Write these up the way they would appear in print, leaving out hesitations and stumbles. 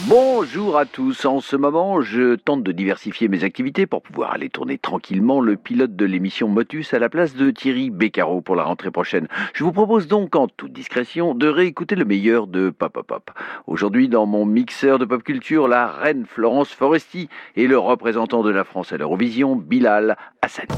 Bonjour à tous. En ce moment, je tente de diversifier mes activités pour pouvoir aller tourner tranquillement le pilote de l'émission Motus à la place de Thierry Beccaro pour la rentrée prochaine. Je vous propose donc, en toute discrétion, de réécouter le meilleur de Pop Pop Pop. Aujourd'hui, dans mon mixeur de pop culture, la reine Florence Foresti et le représentant de la France à l'Eurovision, Bilal Hassani.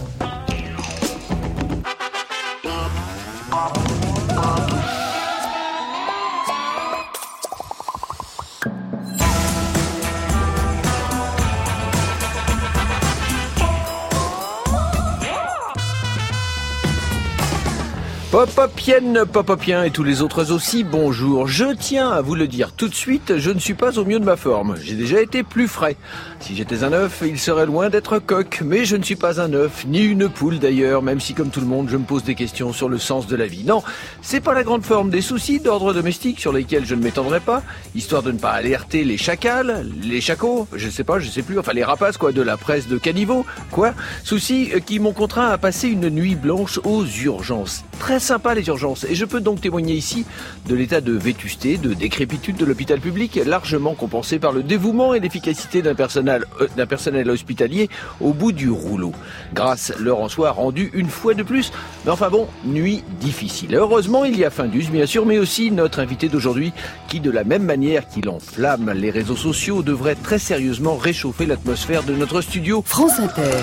Popopienne, popopien et tous les autres aussi, bonjour. Je tiens à vous le dire tout de suite, je ne suis pas au mieux de ma forme. J'ai déjà été plus frais. Si j'étais un œuf, il serait loin d'être coq. Mais je ne suis pas un œuf, ni une poule d'ailleurs, même si comme tout le monde, je me pose des questions sur le sens de la vie. Non, c'est pas la grande forme des soucis d'ordre domestique sur lesquels je ne m'étendrai pas, histoire de ne pas alerter les chacals, les chacos, je sais plus, enfin les rapaces de la presse de caniveau, soucis qui m'ont contraint à passer une nuit blanche aux urgences. Très sympa les urgences, et je peux donc témoigner ici de l'état de vétusté, de décrépitude de l'hôpital public, largement compensé par le dévouement et l'efficacité d'un personnel hospitalier au bout du rouleau. Grâce leur en soit rendu une fois de plus, mais enfin bon, nuit difficile. Heureusement, il y a Findus, bien sûr, mais aussi notre invité d'aujourd'hui, qui de la même manière qu'il enflamme les réseaux sociaux, devrait très sérieusement réchauffer l'atmosphère de notre studio. France Inter.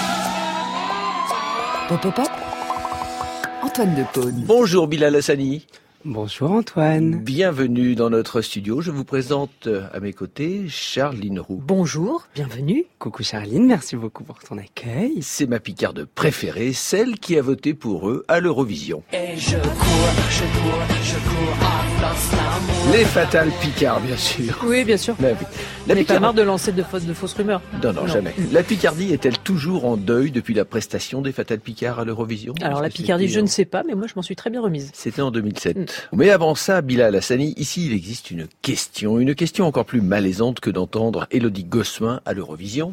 Pop Pop Pop. Antoine Decaune. Bonjour Bilal Hassani. Bonjour Antoine. Bienvenue dans notre studio. Je vous présente à mes côtés Charline Roux. Bonjour, bienvenue. Coucou Charline, merci beaucoup pour ton accueil. C'est ma picarde préférée, celle qui a voté pour eux à l'Eurovision. Et je cours à place l'amour. Les fatales Picards, bien sûr. Oui, bien sûr. La pas marre de lancer de fausses rumeurs. Non, jamais. La Picardie est-elle toujours en deuil depuis la prestation des fatales Picards à l'Eurovision? Alors la Picardie, je ne sais pas, mais moi je m'en suis très bien remise. C'était en 2007. Mais avant ça, Bilal Hassani, ici il existe une question encore plus malaisante que d'entendre Élodie Gossuin à l'Eurovision.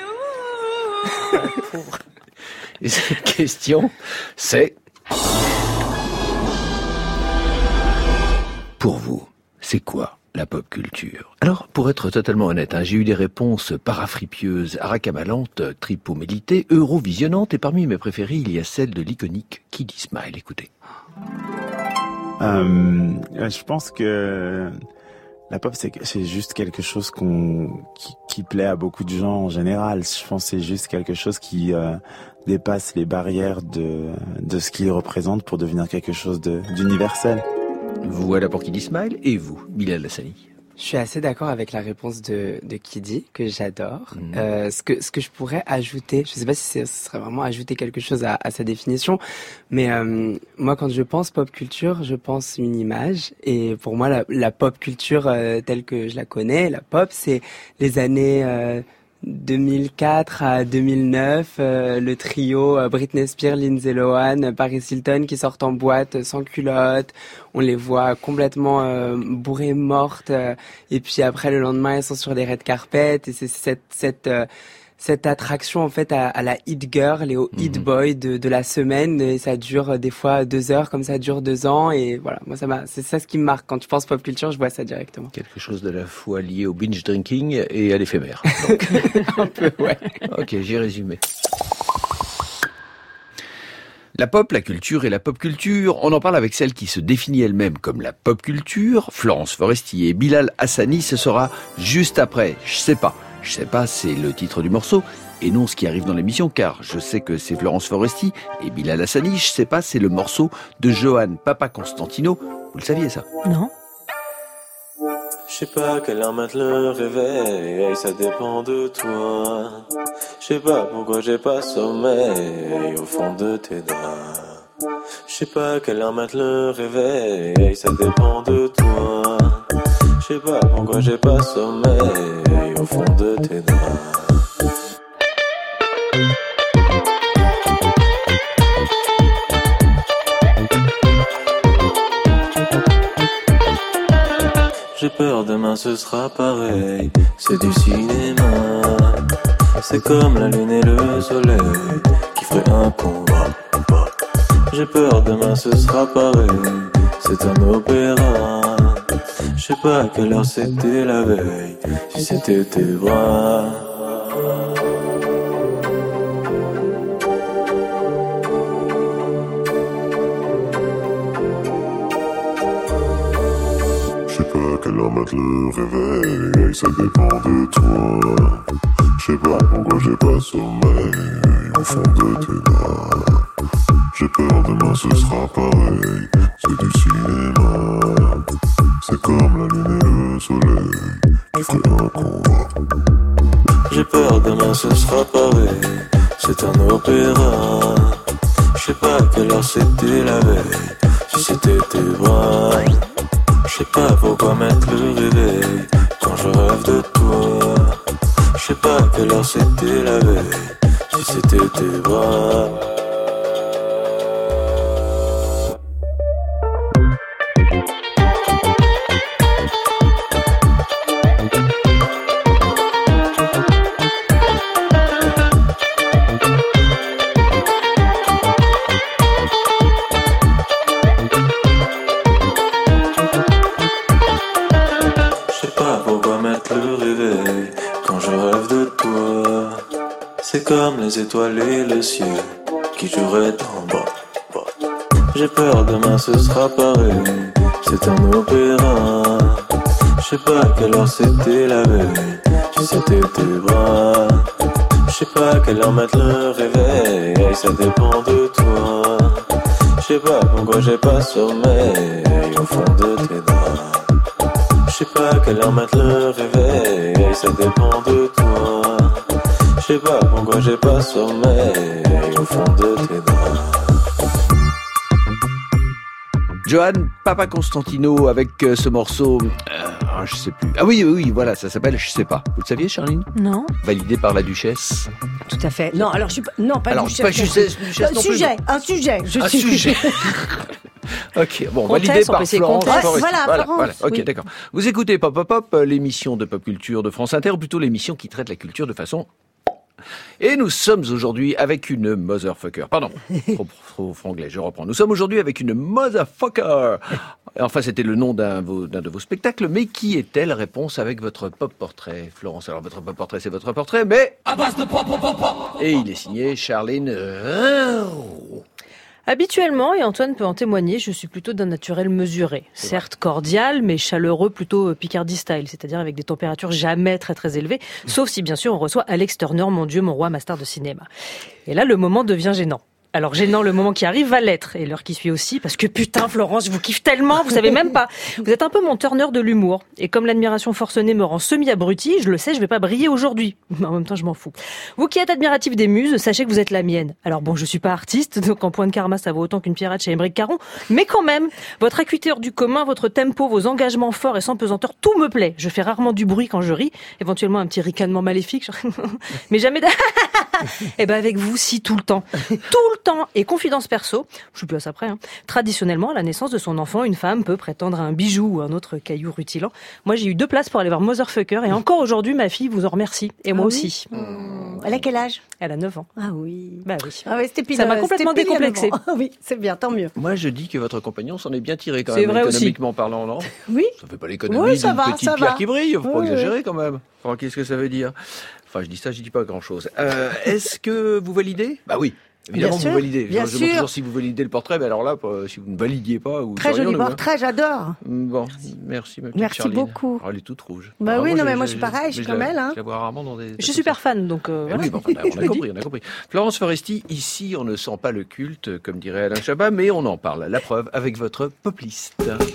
Et cette question, c'est... Pour vous, c'est quoi la pop culture? Alors, pour être totalement honnête, j'ai eu des réponses parafripieuses, aracamalantes, tripomélitées, eurovisionnantes, et parmi mes préférées, il y a celle de l'iconique Kid Smile. Écoutez. Je pense que la pop, c'est juste quelque chose qui plaît à beaucoup de gens en général. Je pense que c'est juste quelque chose qui dépasse les barrières de ce qu'il représente pour devenir quelque chose d'universel. Voilà pour Kid Smile, et vous, Bilal Hassani? Je suis assez d'accord avec la réponse de Kiddy, que j'adore. Ce que je pourrais ajouter, je sais pas si ce serait vraiment ajouter quelque chose à sa définition, mais moi quand je pense pop culture, je pense une image, et pour moi la pop culture telle que je la connais, la pop, c'est les années 2004 à 2009, le trio Britney Spears, Lindsay Lohan, Paris Hilton qui sortent en boîte sans culotte, on les voit complètement bourrées, mortes, et puis après le lendemain elles sont sur des red carpets, et c'est cette attraction en fait à la hit girl et au hit boy de la semaine, et ça dure des fois 2 heures comme ça dure 2 ans, et voilà, moi c'est ça ce qui me marque quand je pense pop culture, je vois ça directement. Quelque chose de la fois lié au binge drinking et à l'éphémère. Un peu, ouais. Ok, j'ai résumé. La pop, la culture et la pop culture, on en parle avec celle qui se définit elle-même comme la pop culture, Florence Foresti, et Bilal Hassani, ce sera juste après. Je sais pas, c'est le titre du morceau, et non ce qui arrive dans l'émission, car je sais que c'est Florence Foresti, et Bilal Hassani, je sais pas, c'est le morceau de Johan Papa Constantino. Vous le saviez ça? Non. Je sais pas à quelle heure mettre le réveil, ça dépend de toi. Je sais pas pourquoi j'ai pas sommeil au fond de tes draps. Je sais pas à quelle heure mettre le réveil, ça dépend de toi. Je sais pas pourquoi j'ai pas sommeil au fond de tes draps. J'ai peur demain ce sera pareil, c'est du cinéma. C'est comme la lune et le soleil qui feraient un combat. J'ai peur demain ce sera pareil, c'est un opéra. Je sais pas à quelle heure c'était la veille, si c'était tes bras. Je sais pas à quelle heure mettre le réveil, ça dépend de toi. Je sais pas pourquoi j'ai pas sommeil au fond de tes draps. J'ai peur demain ce sera pareil, c'est du cinéma. C'est comme la lune et le soleil qui fait un combat. J'ai peur demain ce sera pareil, c'est un opéra. Je sais pas à quelle heure c'était la veille, si c'était tes bras. Je sais pas pourquoi mettre le réveil quand je rêve de toi. Je sais pas à quelle heure c'était la veille, si c'était tes bras. C'est comme les étoiles et le ciel qui joueraient en bas. J'ai peur demain ce sera pareil, c'est un opéra. Je sais pas à quelle heure c'était la veille, si c'était tes bras. Je sais pas à quelle heure mettre le réveil, ça dépend de toi. Je sais pas pourquoi j'ai pas sommeil au fond de tes draps. Je sais pas à quelle heure mettre le réveil, ça dépend de toi. Je sais pas pourquoi j'ai pas sommeil au fond de tes draps. Johan Papa Constantino avec ce morceau, je sais plus. Ah oui, voilà, ça s'appelle Je sais pas. Vous le saviez, Charline ? Non. Validé par la Duchesse. Tout à fait. Non, alors je suis pas... Non, pas alors, Duchesse. Duchesse non plus. Un sujet. Un sujet. Ok, bon, Comtesse, validé par Florence. Florence. Voilà, Florence, Ok, oui. d'accord. Vous écoutez Pop Pop Pop, l'émission de pop culture de France Inter, ou plutôt l'émission qui traite la culture de façon... Et nous sommes aujourd'hui avec une motherfucker. Pardon, trop franglais, je reprends. Nous sommes aujourd'hui avec une motherfucker. Enfin, c'était le nom d'un de vos spectacles, mais qui est-elle? Réponse avec votre pop portrait, Florence. Alors, votre pop portrait, c'est votre portrait, mais... à base de pop, pop, pop, pop. Et il est signé Charline... Habituellement, et Antoine peut en témoigner, je suis plutôt d'un naturel mesuré. Certes cordial, mais chaleureux, plutôt Picardie style, c'est-à-dire avec des températures jamais très très élevées, sauf si bien sûr on reçoit Alex Turner, mon Dieu, mon roi, ma star de cinéma. Et là, le moment devient gênant. Alors gênant, le moment qui arrive va l'être, et l'heure qui suit aussi, parce que putain Florence, je vous kiffe tellement, vous savez même pas. Vous êtes un peu mon Turner de l'humour, et comme l'admiration forcenée me rend semi-abruti, je le sais, je vais pas briller aujourd'hui. Mais en même temps, je m'en fous. Vous qui êtes admiratif des muses, sachez que vous êtes la mienne. Alors bon, je suis pas artiste, donc en point de karma, ça vaut autant qu'une pirate chez Émeric Caron, mais quand même, votre acuité hors du commun, votre tempo, vos engagements forts et sans pesanteur, tout me plaît. Je fais rarement du bruit quand je ris, éventuellement un petit ricanement maléfique, mais jamais Eh ben avec vous, si, tout le temps. Tout le temps. Et confidence perso, je suis plus à ça près, traditionnellement, à la naissance de son enfant, une femme peut prétendre à un bijou ou un autre caillou rutilant. Moi, j'ai eu 2 places pour aller voir Motherfucker, et encore aujourd'hui, ma fille vous en remercie. Et moi aussi. Elle a quel âge? Elle a 9 ans. Ah oui. Bah oui. Ah ouais, c'était pile, Ça m'a complètement c'était pile décomplexée. à 9 ans. Oui, c'est bien, tant mieux. Moi, je dis que votre compagnon s'en est bien tiré quand C'est même, vrai aussi. économiquement parlant, non? Oui. Ça fait pas l'économie Oui, ça d'une va, petite ça pierre va. qui brille, faut pas Oui, exagérer quand même. Enfin, qu'est-ce que ça veut dire? Enfin, je dis ça, je dis pas grand-chose. Est-ce que vous validez? Bah oui. Évidemment, Bien vous sûr, validez. bien Je demande sûr. toujours si vous validez le portrait, mais alors là, si vous ne validiez pas... Ou Très joli portrait, j'adore. Bon, merci ma petite Merci Charline. beaucoup. Oh, elle est toute rouge. Bah Alors, oui, non, mais moi, je suis pareil, je suis comme elle, hein. Je la vois rarement dans des... Je suis super fan, donc voilà. Oui, bon, on a compris. Florence Foresti, ici, on ne sent pas le culte, comme dirait Alain Chabat, mais on en parle. La preuve avec votre popliste.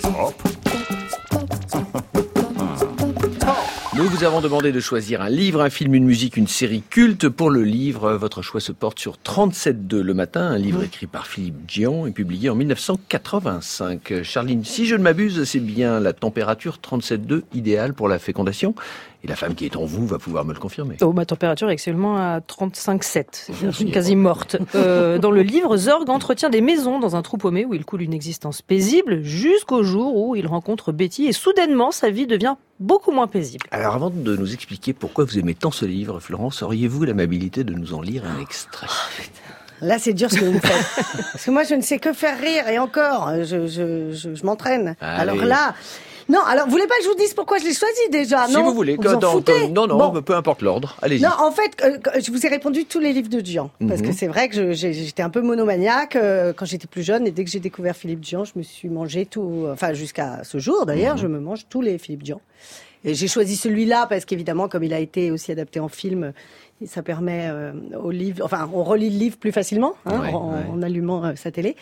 Nous vous avons demandé de choisir un livre, un film, une musique, une série culte. Pour le livre, votre choix se porte sur 37.2 le matin, un livre écrit par Philippe Dion et publié en 1985. Charline, si je ne m'abuse, c'est bien la température 37.2 idéale pour la fécondation. Et la femme qui est en vous va pouvoir me le confirmer. Oh, ma température est actuellement à 35,7. Je suis quasi morte. Dans le livre, Zorg entretient des maisons dans un trou paumé où il coule une existence paisible jusqu'au jour où il rencontre Betty et soudainement sa vie devient beaucoup moins paisible. Alors avant de nous expliquer pourquoi vous aimez tant ce livre, Florence, auriez-vous l'amabilité de nous en lire un extrait? Là, c'est dur ce que vous me faites. Parce que moi, je ne sais que faire rire et encore, je m'entraîne. Allez. Alors là, Non, alors vous voulez pas que je vous dise pourquoi je l'ai choisi déjà? Si non, vous voulez. vous en foutez. Non, Bon. peu importe l'ordre. Allez-y. Non, en fait, je vous ai répondu tous les livres de Dian. Parce que c'est vrai que j'étais un peu monomaniaque quand j'étais plus jeune. Et dès que j'ai découvert Philippe Dian, je me suis mangé tout... Enfin, jusqu'à ce jour, d'ailleurs, je me mange tous les Philippe Dian. Et j'ai choisi celui-là parce qu'évidemment, comme il a été aussi adapté en film, ça permet au livre... Enfin, on relit le livre plus facilement en allumant sa télé.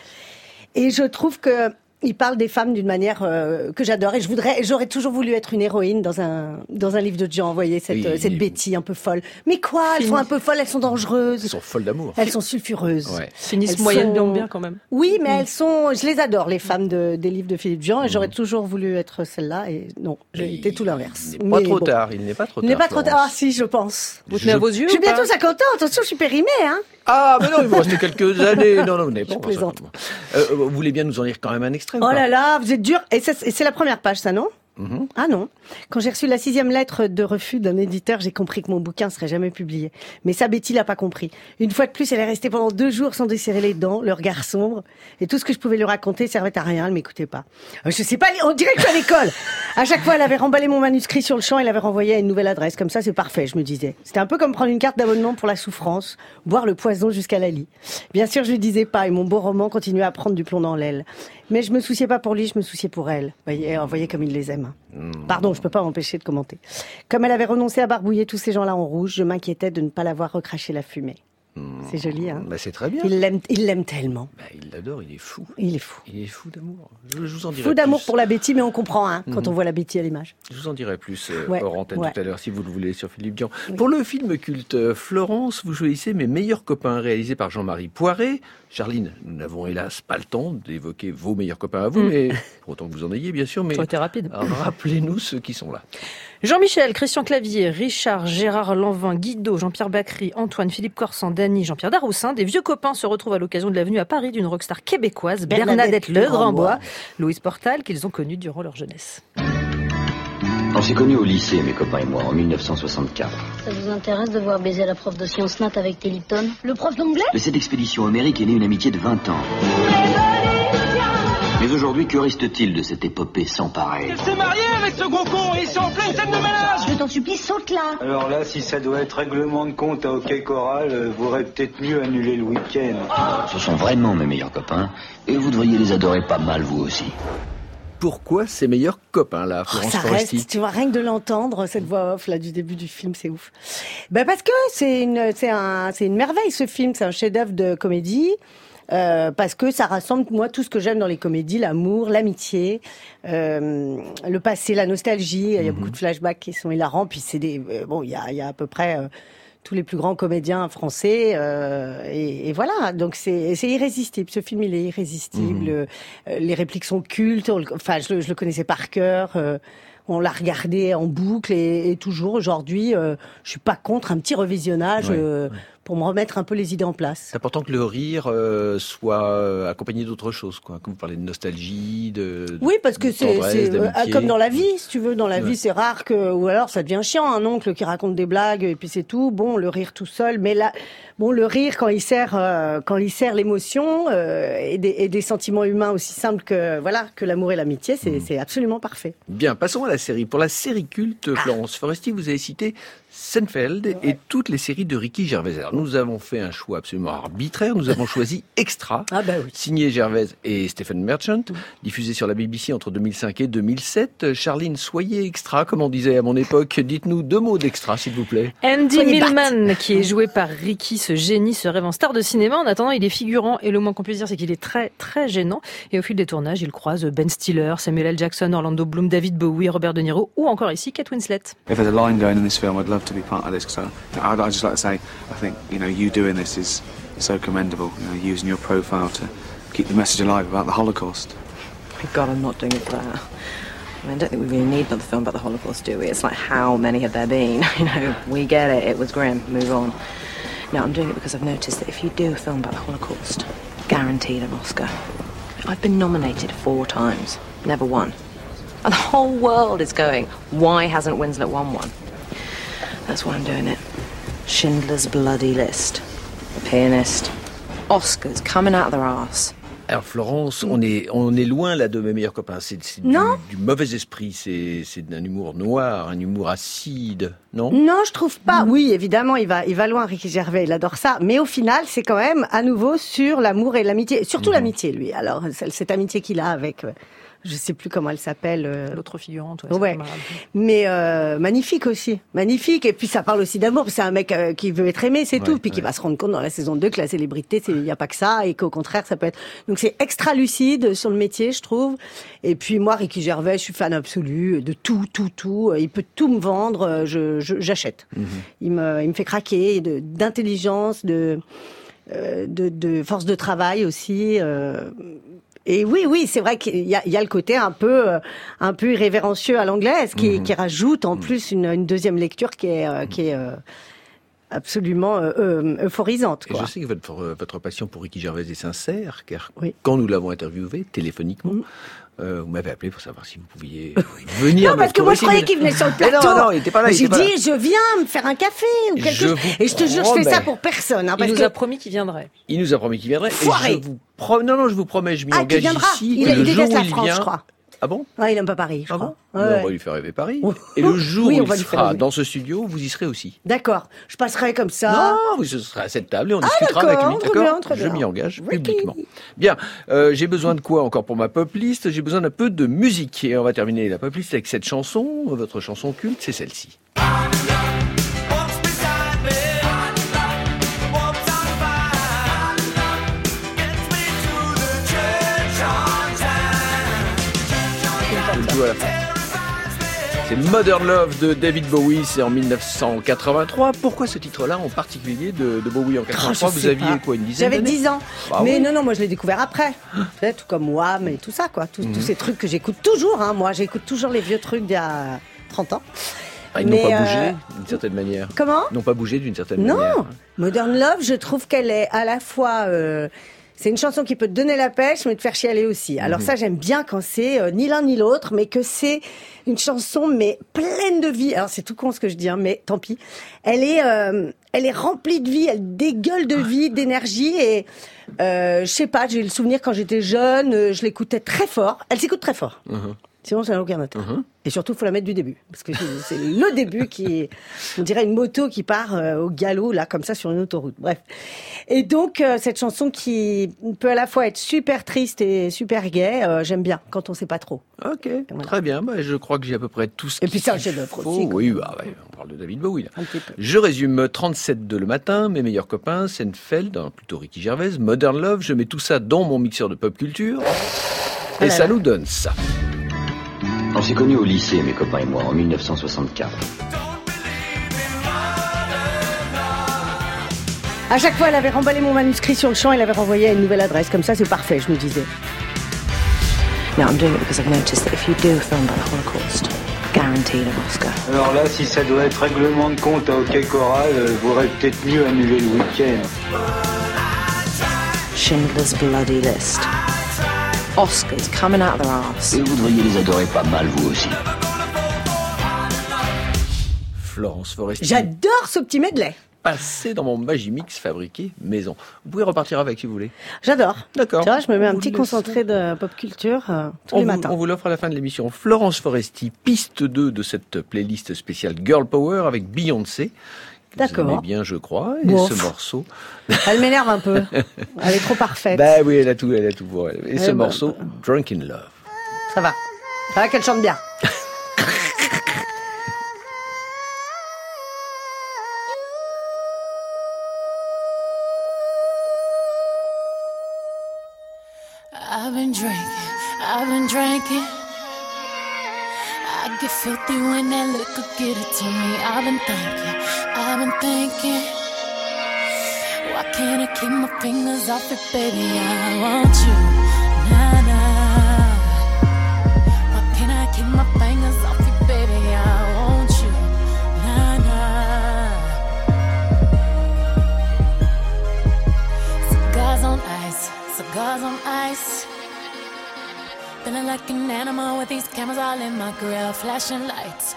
Et je trouve que il parle des femmes d'une manière que j'adore, et j'aurais toujours voulu être une héroïne dans un livre de Dian. Vous voyez cette Betty un peu folle. Mais quoi, elles sont un peu folles, elles sont dangereuses. Elles sont folles d'amour. Elles sont sulfureuses. Ouais. Finissent moyennement bien quand même. Oui, mais je les adore, les femmes des livres de Philippe Dian, et j'aurais toujours voulu être celle-là, et non, j'ai été tout l'inverse. Il n'est pas trop tard. Il n'est pas trop tard. Ah si, je pense. Vous tenez à vos yeux? J'ai bientôt 50 ans. Attention, je suis périmée, hein. Ah, mais non, il vous reste quelques années. Non, vous n'avez pas. Je plaisante. Vous voulez bien nous en lire quand même un extrait? Oh là là, vous êtes dur. Et c'est la première page, ça, non? Ah non. Quand j'ai reçu la 6e lettre de refus d'un éditeur, j'ai compris que mon bouquin serait jamais publié. Mais ça, Betty l'a pas compris. Une fois de plus, elle est restée pendant 2 jours sans desserrer les dents, le regard sombre. Et tout ce que je pouvais lui raconter servait à rien, elle m'écoutait pas. Je sais pas, on dirait que je suis à l'école. À chaque fois, elle avait remballé mon manuscrit sur le champ et l'avait renvoyé à une nouvelle adresse. Comme ça, c'est parfait, je me disais. C'était un peu comme prendre une carte d'abonnement pour la souffrance, boire le poison jusqu'à la lie. Bien sûr, je lui disais pas, et mon beau roman continuait à prendre du plomb dans l'aile. Mais je me souciais pas pour lui, je me souciais pour elle. Voyez comme il les aime. Pardon, je peux pas m'empêcher de commenter. Comme elle avait renoncé à barbouiller tous ces gens-là en rouge, je m'inquiétais de ne pas l'avoir recraché la fumée. C'est joli, hein? Bah, c'est très bien. Il l'aime tellement. Bah, il l'adore, il est fou. Il est fou. Il est fou d'amour. Je vous en dirai fou d'amour plus. pour la Betty, mais on comprend, hein, quand on voit la Betty à l'image. Je vous en dirai plus Ouais, hors antenne ouais. tout à l'heure, si vous le voulez, sur Philippe Dian. Oui. Pour le film culte Florence, vous choisissez Mes meilleurs copains, réalisé par Jean-Marie Poiré. Charline, nous n'avons hélas pas le temps d'évoquer vos meilleurs copains à vous, mais pour autant que vous en ayez, bien sûr. Mais ça a été rapide. Rappelez-nous ceux qui sont là. Jean-Michel, Christian Clavier, Richard, Gérard Lanvin, Guido, Jean-Pierre Bacry, Antoine, Philippe Corsan, Dany, Jean-Pierre Daroussin. Des vieux copains se retrouvent à l'occasion de la venue à Paris d'une rockstar québécoise, Bernadette Legrandbois, Louise Portal, qu'ils ont connue durant leur jeunesse. On s'est connus au lycée, mes copains et moi, en 1964. Ça vous intéresse de voir baiser la prof de sciences nat avec Téliton? Le prof d'anglais? De cette expédition homérique est née une amitié de 20 ans. Mais aujourd'hui, que reste-t-il de cette épopée sans pareille? Elle s'est mariée avec ce gros con et ils sont en pleine scène de ménage. Je t'en supplie, saute là. Alors là, si ça doit être règlement de compte à Hockey Choral, vous aurez peut-être mieux annuler le week-end. Ce sont vraiment mes meilleurs copains, et vous devriez les adorer pas mal, vous aussi. Pourquoi ces meilleurs copains là, Florence ça Foresti? reste, tu vois, rien que de l'entendre, cette voix off là du début du film, c'est ouf. Ben parce que c'est une merveille ce film, c'est un chef-d'œuvre de comédie. Parce que ça rassemble, moi, tout ce que j'aime dans les comédies, l'amour, l'amitié, le passé, la nostalgie. Il y a beaucoup de flashbacks qui sont hilarants. Puis c'est il y a à peu près tous les plus grands comédiens français. Et voilà, donc c'est irrésistible. Ce film, il est irrésistible. Les répliques sont cultes. Enfin, je le connaissais par cœur. On l'a regardé en boucle et toujours aujourd'hui, je suis pas contre un petit revisionnage. Pour me remettre un peu les idées en place. C'est important que le rire soit accompagné d'autres choses, quoi. Comme vous parlez de nostalgie, oui, parce que c'est comme dans la vie, si tu veux. Dans la vie, c'est rare que, ou alors ça devient chiant, un oncle qui raconte des blagues et puis c'est tout. Bon, le rire tout seul, mais là, bon, le rire quand il sert l'émotion et des sentiments humains aussi simples que l'amour et l'amitié, c'est absolument parfait. Bien, passons à la série. Pour la série culte, Florence Foresti, vous avez cité Seinfeld et toutes les séries de Ricky Gervais. Alors, nous avons fait un choix absolument arbitraire. Nous avons choisi Extra, signé Gervais et Stephen Merchant, diffusé sur la BBC entre 2005 et 2007. Charline, soyez Extra, comme on disait à mon époque. Dites-nous 2 mots d'Extra, s'il vous plaît. Andy Millman, qui est joué par Ricky, ce génie, se rêve en star de cinéma. En attendant, il est figurant et le moins qu'on puisse dire, c'est qu'il est très, très gênant. Et au fil des tournages, il croise Ben Stiller, Samuel L. Jackson, Orlando Bloom, David Bowie, Robert De Niro ou encore ici Kate Winslet. If there's a line going in this film, I'd love to be part of this. So I'd just like to say, I think, you doing this is so commendable. Using your profile to keep the message alive about the Holocaust. God, I'm not doing it for that. I don't think we really need another film about the Holocaust, do we? It's like, how many have there been? We get it. It was grim. Move on. No, I'm doing it because I've noticed that if you do a film about the Holocaust, guaranteed an Oscar. I've been nominated 4 times, never won. And the whole world is going, why hasn't Winslet won one? That's why I'm doing it. Schindler's Bloody List. The Pianist. Oscars coming out of their arse. Alors Florence, on est loin là de Mes meilleurs copains. C'est du mauvais esprit, c'est d'un humour noir, un humour acide, non? Non, je trouve pas. Oui, évidemment, il va loin, Ricky Gervais, il adore ça. Mais au final, c'est quand même à nouveau sur l'amour et l'amitié, surtout l'amitié, lui. Alors cette amitié qu'il a avec. Je sais plus comment elle s'appelle. L'autre figurante. Ouais. Mais magnifique aussi. Magnifique. Et puis ça parle aussi d'amour. C'est un mec qui veut être aimé, c'est tout. Puis qui va se rendre compte dans la saison 2 que la célébrité, il n'y a pas que ça. Et qu'au contraire, ça peut être... Donc c'est extra lucide sur le métier, je trouve. Et puis moi, Ricky Gervais, je suis fan absolu de tout. Il peut tout me vendre. J'achète. Il me fait craquer d'intelligence, de force de travail aussi. Et oui, c'est vrai qu'il y a le côté un peu irrévérencieux à l'anglaise qui rajoute en plus une deuxième lecture qui est absolument euphorisante, quoi. Et je sais que votre passion pour Ricky Gervais est sincère, car quand nous l'avons interviewé téléphoniquement, vous m'avez appelé pour savoir si vous pouviez venir. Non, parce que moi je croyais qu'il venait sur le plateau. Non, il était pas là. J'ai dit, je viens me faire un café ou quelque chose. Et je te jure, je fais ça pour personne. Hein, il nous a promis qu'il viendrait. Il nous a promis qu'il viendrait. Foiré. Et je vous promets, je m'y engage ici. Il déteste la France, je crois. Ah bon? Ah, il aime pas Paris, je crois. On va lui faire rêver Paris. Et le jour où il sera dans ce studio, vous y serez aussi. D'accord. Je passerai comme ça. Non, vous serez à cette table et on discutera avec lui. D'accord? Je m'y engage publiquement. Bien. J'ai besoin de quoi encore pour ma pop list? J'ai besoin d'un peu de musique. Et on va terminer la pop list avec cette chanson. Votre chanson culte, c'est celle-ci. C'est Modern Love de David Bowie, c'est en 1983. Pourquoi ce titre-là en particulier de Bowie en 83? Vous aviez quoi, une dizaine d'années? J'avais 10 ans. Mais non, moi je l'ai découvert après. Tout comme Wham et tout ça, quoi. Tous ces trucs que j'écoute toujours. Hein. Moi, j'écoute toujours les vieux trucs d'il y a 30 ans. Ils n'ont pas bougé d'une certaine manière. Comment? Ils n'ont pas bougé d'une certaine manière. Non, Modern Love, je trouve qu'elle est à la fois... c'est une chanson qui peut te donner la pêche, mais te faire chialer aussi. Alors ça, j'aime bien quand c'est ni l'un ni l'autre, mais que c'est une chanson mais pleine de vie. Alors c'est tout con ce que je dis, hein, mais tant pis. Elle est remplie de vie, elle dégueule de vie, d'énergie. Et je sais pas, j'ai le souvenir quand j'étais jeune, je l'écoutais très fort. Elle s'écoute très fort. Sinon, ça n'a aucun intérêt. Et surtout, il faut la mettre du début. Parce que c'est le début qui est, on dirait une moto qui part au galop, là, comme ça, sur une autoroute. Bref. Et donc, cette chanson qui peut à la fois être super triste et super gaie, j'aime bien, quand on sait pas trop. Ok, voilà. Très bien. Je crois que j'ai à peu près tout ce qu'il faut. Et puis, c'est un chef-d'œuvre aussi. Oui, on parle de David Bowie, là. Je résume 37 le matin, Mes meilleurs copains, Seinfeld, plutôt Ricky Gervais, Modern Love, je mets tout ça dans mon mixeur de pop culture. Et ça nous donne ça. On s'est connus au lycée, mes copains et moi, en 1964. À chaque fois, elle avait remballé mon manuscrit sur le champ, elle avait renvoyé à une nouvelle adresse. Comme ça, c'est parfait, je me disais. Now I'm doing it because I've noticed that if you do film about the Holocaust, guaranteed an Oscar. Alors là, si ça doit être règlement de compte à Hockey Choral, vous aurez peut-être mieux annuler le week-end. Schindler's Bloody List. Oscars coming out of their arse. Et vous devriez les adorer pas mal, vous aussi. Florence Foresti. J'adore ce petit medley. Passé dans mon Magimix fabriqué maison. Vous pouvez repartir avec si vous voulez. J'adore. D'accord. Tu vois, je me mets un petit concentré de pop culture tous les matins. On vous l'offre à la fin de l'émission. Florence Foresti, piste 2 de cette playlist spéciale Girl Power avec Beyoncé. D'accord. Vous aimez bien, je crois. Et ce morceau. Elle m'énerve un peu. Elle est trop parfaite. Bah oui, elle a tout pour elle. Et ce morceau, Drunk in Love. Ça va qu'elle chante bien. I've been drinking. I get filthy when that liquor get it to me. I've been thinking. Why can't I keep my fingers off it, baby? I want you, nah, nah. Why can't I keep my fingers off it, baby? I want you, nah, nah. Cigars on ice. Feeling like an animal with these cameras all in my grill. Flashing lights.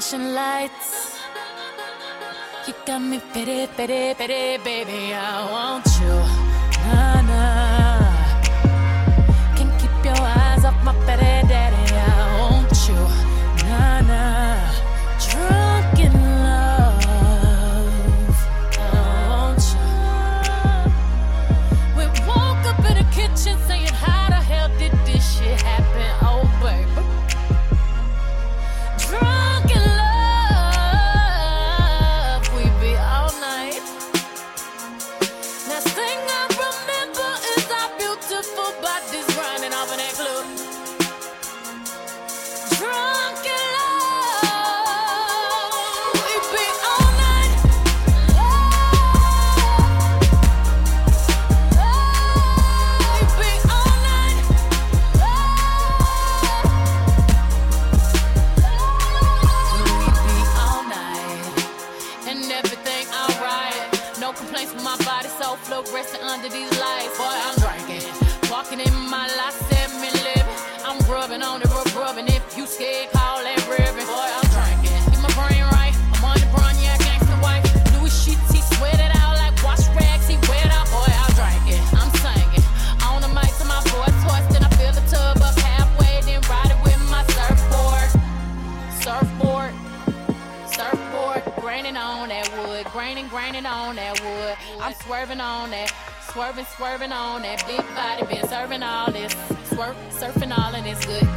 You got me pity, baby, I want you, nah, nah. graining on that wood. I'm swerving on that. Swerving on that big body, been serving all this, surfing all and it's good.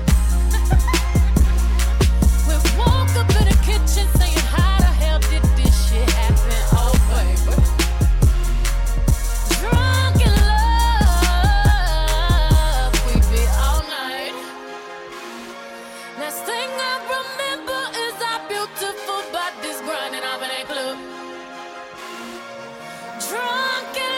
We woke up in the kitchen saying, how the hell did this shit happen? Oh baby, drunk in love, we be all night. Last thing I remember is our beautiful bodies grinding up in a club. Drunk in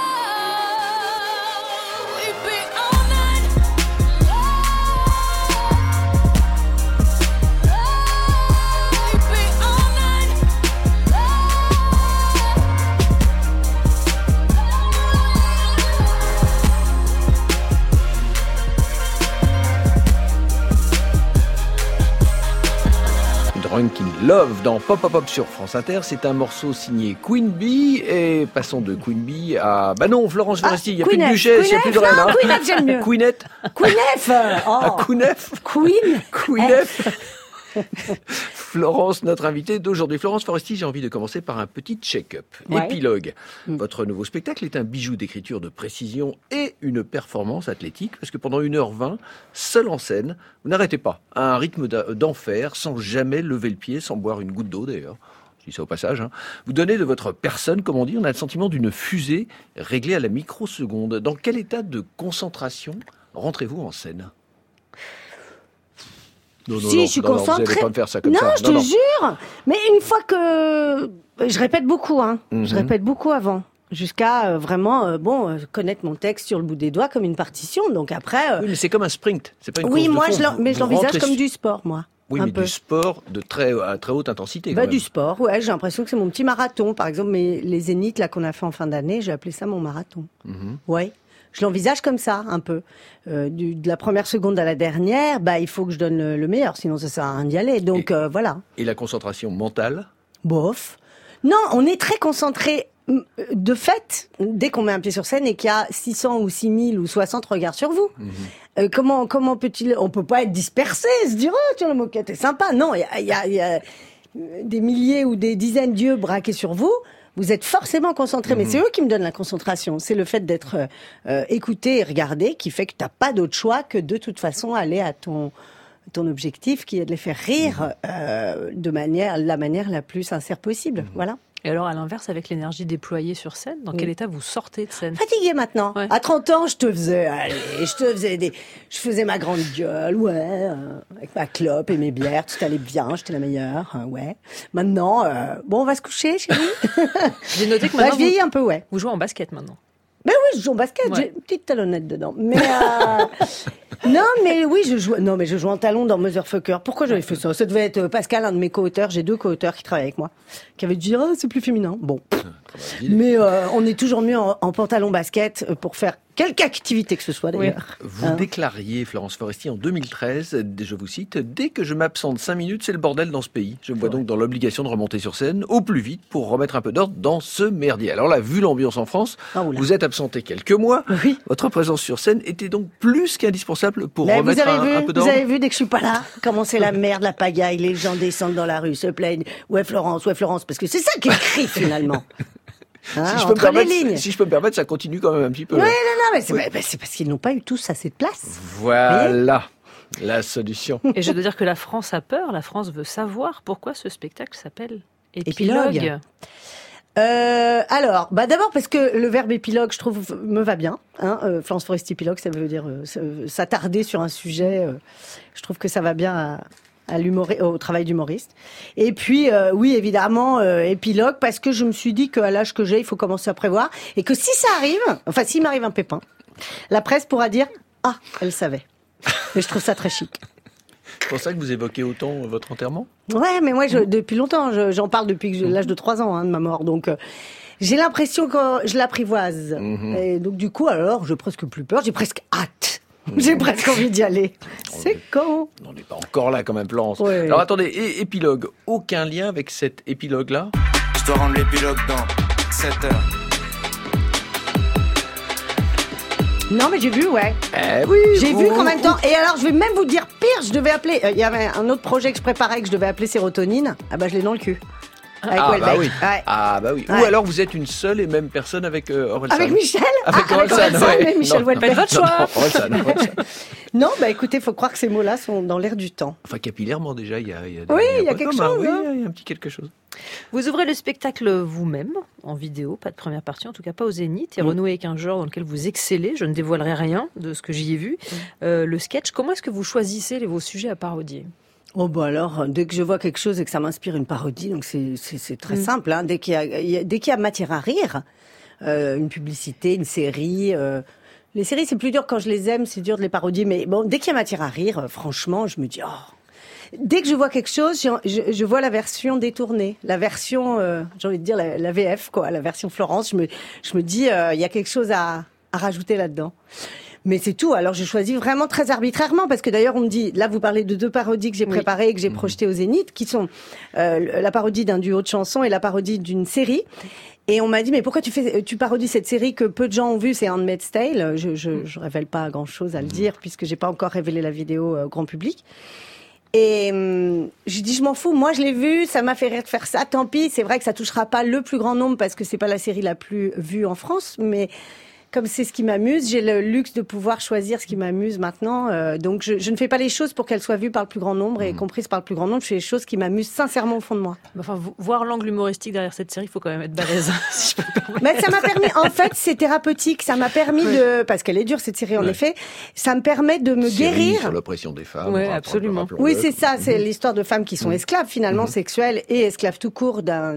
Drunk in Love dans Pop Pop Pop sur France Inter. C'est un morceau signé Queen Bee. Et passons de Queen Bee à... Bah non, Florence Foresti, il n'y a plus de duchesse, il n'y a plus de reine. Non, Queenette, j'aime mieux. Queenette. Queenef. Ah, Queenef. Queenef. Florence, notre invitée d'aujourd'hui. Florence Foresti, j'ai envie de commencer par un petit check-up. Ouais. Épilogue. Votre nouveau spectacle est un bijou d'écriture de précision et une performance athlétique, parce que pendant 1h20, seul en scène, vous n'arrêtez pas, à un rythme d'enfer, sans jamais lever le pied, sans boire une goutte d'eau d'ailleurs. Je dis ça au passage. Hein. Vous donnez de votre personne, comme on dit, on a le sentiment d'une fusée réglée à la microseconde. Dans quel état de concentration rentrez-vous en scène ? Non, si, je suis concentrée. Vous n'allez pas me faire ça comme non, ça. Je te jure. Mais une fois que... Je répète beaucoup, hein. Je répète beaucoup avant. Jusqu'à vraiment, connaître mon texte sur le bout des doigts comme une partition. Donc après... Oui, mais c'est comme un sprint. C'est pas une oui, course moi, de fond. je l'envisage comme du sport, moi. Oui, mais du sport à très haute intensité. Du sport, ouais. J'ai l'impression que c'est mon petit marathon. Par exemple, les zéniths là qu'on a fait en fin d'année, j'ai appelé ça mon marathon. Ouais. Je l'envisage comme ça, un peu. De la première seconde à la dernière, il faut que je donne le meilleur, sinon ça sert à rien d'y aller. Donc, voilà. Et la concentration mentale ? Bof. Non, on est très concentré. De fait, dès qu'on met un pied sur scène et qu'il y a 600 ou 6000 ou 60 regards sur vous, comment peut-il... On peut pas être dispersé, se dire « Oh, tiens, la moquette est sympa ». Non, il y a des milliers ou des dizaines d'yeux braqués sur vous. Vous êtes forcément concentré, mais c'est eux qui me donnent la concentration. C'est le fait d'être écouté et regardé qui fait que t'as pas d'autre choix que de toute façon aller à ton objectif, qui est de les faire rire la manière la plus sincère possible. Voilà. Et alors, à l'inverse, avec l'énergie déployée sur scène, dans quel état vous sortez de scène ? Fatiguée maintenant. Ouais. À 30 ans, je faisais ma grande gueule, avec ma clope et mes bières, tout allait bien, j'étais la meilleure, ouais. Maintenant, on va se coucher, chérie. J'ai noté que maintenant, je vieillis un peu, ouais. Vous jouez en basket maintenant. Ben oui, je joue en basket, j'ai une petite talonnette dedans. Mais je joue en talon dans Motherfucker. Pourquoi j'avais fait ça ? Ça devait être Pascal, un de mes co-auteurs. J'ai 2 co-auteurs qui travaillent avec moi, qui avaient dit c'est plus féminin. Bon, mais on est toujours mieux en pantalon basket pour faire quelque activité que ce soit d'ailleurs. Vous déclariez, Florence Foresti, en 2013, je vous cite, « Dès que je m'absente 5 minutes, c'est le bordel dans ce pays. Je me vois donc dans l'obligation de remonter sur scène au plus vite pour remettre un peu d'ordre dans ce merdier. » Alors là, vu l'ambiance en France, vous êtes absenté quelques mois. Oui. Votre présence sur scène était donc plus qu'indispensable pour remettre un peu d'ordre. Vous avez vu, dès que je suis pas là, comment c'est la merde, la pagaille, les gens descendent dans la rue, se plaignent. Ouais Florence, parce que c'est ça qui écrit finalement. Si je peux me permettre, ça continue quand même un petit peu. Oui, mais c'est parce qu'ils n'ont pas eu tous assez de place. Voilà la solution. Et je dois dire que la France a peur, la France veut savoir pourquoi ce spectacle s'appelle Épilogue. Alors, d'abord parce que le verbe épilogue, je trouve, me va bien. Florence Foresti épilogue, ça veut dire s'attarder sur un sujet. Je trouve que ça va bien au travail d'humoriste. Et puis, oui, évidemment, épilogue, parce que je me suis dit qu'à l'âge que j'ai, il faut commencer à prévoir. Et que si ça arrive, s'il m'arrive un pépin, la presse pourra dire « Ah, elle savait ». Et je trouve ça très chic. C'est pour ça que vous évoquez autant votre enterrement ? Ouais, mais moi, depuis longtemps, j'en parle depuis l'âge de 3 ans de ma mort. Donc, j'ai l'impression que je l'apprivoise. Et donc, du coup, alors, j'ai presque plus peur, j'ai presque hâte. J'ai presque envie d'y aller. C'est con. On n'est pas encore là quand même, Florence. Ouais. Alors attendez, épilogue, aucun lien avec cet épilogue-là ? Je dois rendre l'épilogue dans 7 heures. Non, mais j'ai vu, ouais. Oui. J'ai vu qu'en même temps. Et alors, je vais même vous dire pire, je devais appeler. Il y avait un autre projet que je préparais que je devais appeler sérotonine. Ah je l'ai dans le cul. avec Ah Houellebecq. bah oui. Ouais. Ah bah oui. Ouais. Ou alors vous êtes une seule et même personne avec Orelsan. Avec Michel Avec Orelsan, et Michel Non. Houellebecq. Faites votre choix. Non, Orelsan. Non, bah écoutez, faut croire que ces mots-là sont dans l'air du temps. Enfin, capillairement déjà, il y a Oui, il y a un quelque point commun. chose, hein. Oui, il y a un petit quelque chose. Vous ouvrez le spectacle vous-même, en vidéo, pas de première partie, en tout cas pas au Zénith, et renouer avec un genre dans lequel vous excellez. Je ne dévoilerai rien de ce que j'y ai vu. Le sketch, comment est-ce que vous choisissez vos sujets à parodier ? Oh bah alors, dès que je vois quelque chose et que ça m'inspire une parodie, donc c'est très simple. Hein. Dès qu'il y a matière à rire, une publicité, une série. Les séries, c'est plus dur quand je les aime, c'est dur de les parodier. Mais bon, dès qu'il y a matière à rire, franchement, je me dis Dès que je vois quelque chose, je vois la version détournée, la version, j'ai envie de dire la VF quoi, la version Florence. Je me dis, il y a quelque chose à rajouter là-dedans. Mais c'est tout. Alors je choisis vraiment très arbitrairement parce que d'ailleurs on me dit, là vous parlez de 2 parodies que j'ai préparées et que j'ai projetées au Zénith, qui sont la parodie d'un duo de chansons et la parodie d'une série. Et on m'a dit, mais pourquoi tu parodies cette série que peu de gens ont vue, c'est Handmaid's Tale. Je révèle pas grand chose à le dire puisque j'ai pas encore révélé la vidéo au grand public. Et je dis, je m'en fous, moi je l'ai vu, ça m'a fait rire de faire ça, tant pis. C'est vrai que ça touchera pas le plus grand nombre parce que c'est pas la série la plus vue en France, mais comme c'est ce qui m'amuse, j'ai le luxe de pouvoir choisir ce qui m'amuse maintenant. Donc je ne fais pas les choses pour qu'elles soient vues par le plus grand nombre et comprises par le plus grand nombre. Je fais les choses qui m'amusent sincèrement au fond de moi. Enfin, voir l'angle humoristique derrière cette série, il faut quand même être balèze, si je peux me permettre. Mais ça m'a permis, en fait, c'est thérapeutique. Ça m'a permis parce qu'elle est dure cette série en effet. Ça me permet de me guérir. Sur l'oppression des femmes. Ouais, absolument. Oui, c'est ça. C'est l'histoire de femmes qui sont esclaves finalement sexuelles et esclaves tout court dans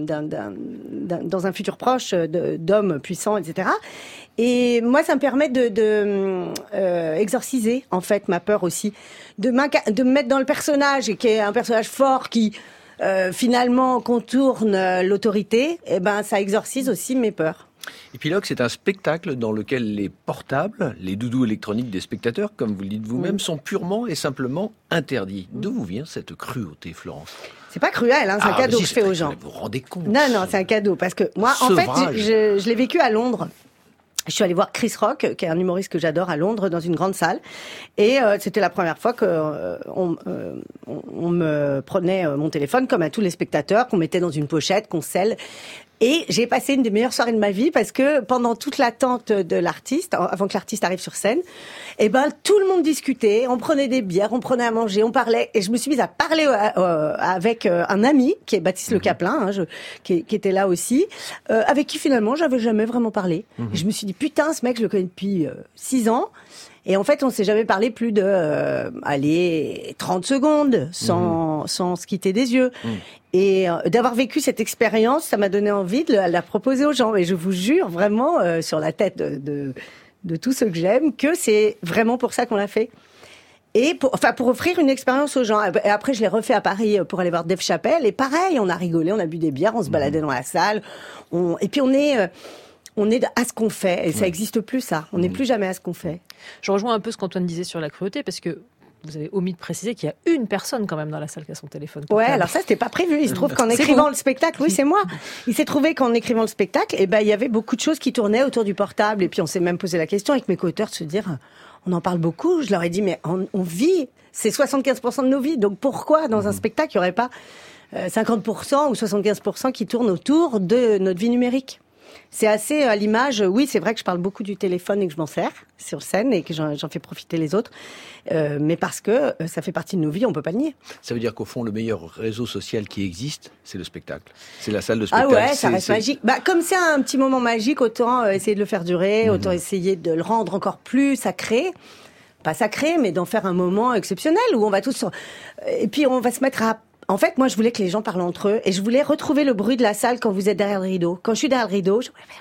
un futur proche d'hommes puissants, etc. Et moi, ça me permet de exorciser en fait ma peur aussi, de me mettre dans le personnage et qui est un personnage fort qui finalement contourne l'autorité. Et ben, ça exorcise aussi mes peurs. Épilogue, c'est un spectacle dans lequel les portables, les doudous électroniques des spectateurs, comme vous le dites vous-même, sont purement et simplement interdits. D'où vous vient cette cruauté, Florence ? C'est pas cruel, hein, c'est un cadeau que je fais aux gens. Vous vous rendez compte ? Non, c'est un cadeau parce que moi, en fait, je l'ai vécu à Londres. Je suis allée voir Chris Rock, qui est un humoriste que j'adore, à Londres, dans une grande salle. Et c'était la première fois que on me prenait mon téléphone, comme à tous les spectateurs, qu'on mettait dans une pochette, qu'on scelle. Et j'ai passé une des meilleures soirées de ma vie parce que pendant toute l'attente de l'artiste, avant que l'artiste arrive sur scène, eh ben tout le monde discutait, on prenait des bières, on prenait à manger, on parlait. Et je me suis mise à parler avec un ami qui est Baptiste Le Caplin, qui était là aussi, avec qui finalement j'avais jamais vraiment parlé. Et je me suis dit putain, ce mec je le connais depuis 6 ans. Et en fait, on s'est jamais parlé plus de 30 secondes sans se quitter des yeux. Et d'avoir vécu cette expérience, ça m'a donné envie de la proposer aux gens. Et je vous jure vraiment sur la tête de tous ceux que j'aime que c'est vraiment pour ça qu'on l'a fait. Et pour offrir une expérience aux gens. Et après, je l'ai refait à Paris pour aller voir Dave Chappelle. Et pareil, on a rigolé, on a bu des bières, on se baladait dans la salle. Et puis on est à ce qu'on fait. Et ça n'existe plus, ça. On n'est plus jamais à ce qu'on fait. Je rejoins un peu ce qu'Antoine disait sur la cruauté, parce que vous avez omis de préciser qu'il y a une personne quand même dans la salle qui a son téléphone portable. Ouais, alors ça, c'était pas prévu. Il se trouve qu'en écrivant le spectacle, oui, c'est moi. Il s'est trouvé qu'en écrivant le spectacle, il y avait beaucoup de choses qui tournaient autour du portable. Et puis, on s'est même posé la question avec mes co-auteurs de se dire, on en parle beaucoup. Je leur ai dit, mais on vit, c'est 75% de nos vies. Donc, pourquoi, dans un spectacle, il n'y aurait pas 50% ou 75% qui tournent autour de notre vie numérique? C'est assez à l'image, oui, c'est vrai que je parle beaucoup du téléphone et que je m'en sers sur scène et que j'en fais profiter les autres, mais parce que ça fait partie de nos vies, on peut pas le nier. Ça veut dire qu'au fond, le meilleur réseau social qui existe, c'est le spectacle. C'est la salle de spectacle. Ah ouais, ça reste magique. Comme c'est un petit moment magique, autant essayer de le faire durer, autant essayer de le rendre encore plus sacré. Pas sacré, mais d'en faire un moment exceptionnel où on va tous... Et puis on va se mettre à... En fait, moi, je voulais que les gens parlent entre eux et je voulais retrouver le bruit de la salle quand vous êtes derrière le rideau. Quand je suis derrière le rideau,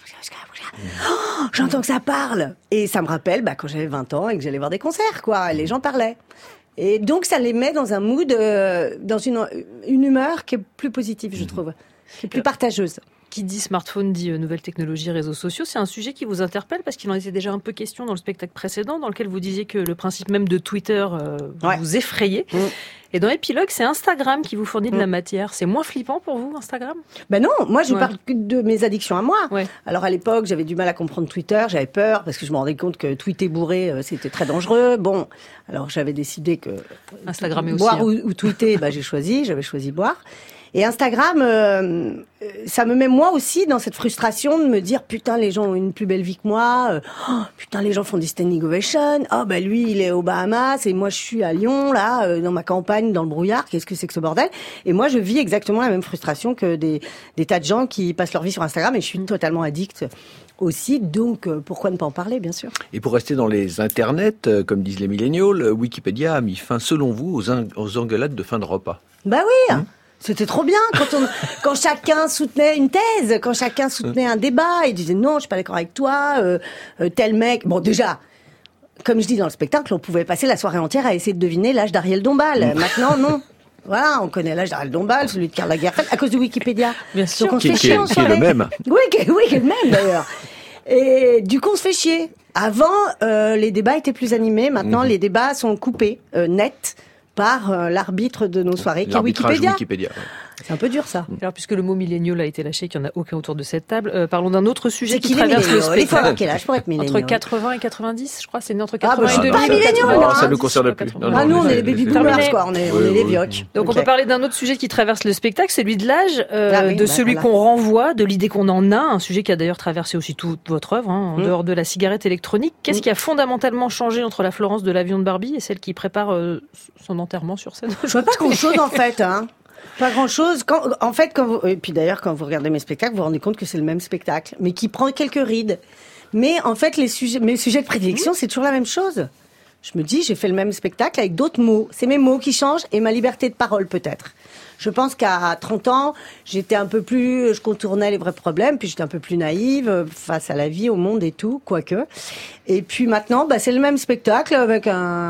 j'entends que ça parle. Et ça me rappelle quand j'avais 20 ans et que j'allais voir des concerts, quoi. Les gens parlaient. Et donc, ça les met dans un mood, dans une humeur qui est plus positive, je trouve, qui est plus partageuse. Qui dit smartphone dit nouvelles technologies, réseaux sociaux. C'est un sujet qui vous interpelle parce qu'il en était déjà un peu question dans le spectacle précédent, dans lequel vous disiez que le principe même de Twitter vous effrayait. Et dans Épilogue, c'est Instagram qui vous fournit de la matière. C'est moins flippant pour vous, Instagram ? Non, moi je parle que de mes addictions à moi. Alors à l'époque, j'avais du mal à comprendre Twitter, j'avais peur parce que je me rendais compte que tweeter bourré, c'était très dangereux. Bon, alors j'avais décidé que Instagram est boire aussi, ou tweeter, j'avais choisi boire. Et Instagram, ça me met moi aussi dans cette frustration de me dire putain les gens ont une plus belle vie que moi, putain les gens font des standing ovations, lui il est aux Bahamas et moi je suis à Lyon là dans ma campagne dans le brouillard, qu'est-ce que c'est que ce bordel? Et moi je vis exactement la même frustration que des tas de gens qui passent leur vie sur Instagram et je suis totalement addict aussi, donc pourquoi ne pas en parler, bien sûr. Et pour rester dans les internets, comme disent les millénials, Wikipédia a mis fin, selon vous, aux engueulades de fin de repas. Bah oui, c'était trop bien quand chacun soutenait une thèse, quand chacun soutenait un débat et disait non, je suis pas d'accord avec toi, tel mec. Bon, déjà, comme je dis dans le spectacle, on pouvait passer la soirée entière à essayer de deviner l'âge d'Ariel Dombal. Maintenant, non. Voilà, on connaît l'âge d'Ariel Dombal, celui de Karl Lagerfeld, à cause de Wikipédia. Bien sûr. Donc on se fait chier en soirée. Qui est le même. Oui, qui est le même d'ailleurs. Et du coup, on se fait chier. Avant, les débats étaient plus animés. Maintenant, les débats sont coupés, net, par l'arbitre de nos soirées, qui est Wikipédia. C'est un peu dur, ça. Alors, puisque le mot millénial a été lâché, qu'il n'y en a aucun autour de cette table, parlons d'un autre sujet qui est traverse le spectacle. Il faut avoir quel âge pour être millénial? Entre 80 et 90, je crois, c'est né entre 80 et 2000. Pas millénial, ça ne nous concerne plus. Nous, on est les baby boomers, quoi. On est les vioques. Donc, on peut parler d'un autre sujet qui traverse le spectacle, celui de l'âge, de celui qu'on renvoie, de l'idée qu'on en a, un sujet qui a d'ailleurs traversé aussi toute votre œuvre, en dehors de la cigarette électronique. Qu'est-ce qui a fondamentalement changé entre la Florence de l'avion de Barbie et celle qui prépare son enterrement sur scène? Je vois pas grand-chose, en fait, Pas grand-chose. Et puis d'ailleurs, quand vous regardez mes spectacles, vous vous rendez compte que c'est le même spectacle, mais qui prend quelques rides. Mais en fait, mes sujets de prédilection, c'est toujours la même chose. Je me dis, j'ai fait le même spectacle avec d'autres mots. C'est mes mots qui changent et ma liberté de parole, peut-être. Je pense qu'à 30 ans, je contournais les vrais problèmes, puis j'étais un peu plus naïve face à la vie, au monde et tout, quoique. Et puis maintenant, c'est le même spectacle avec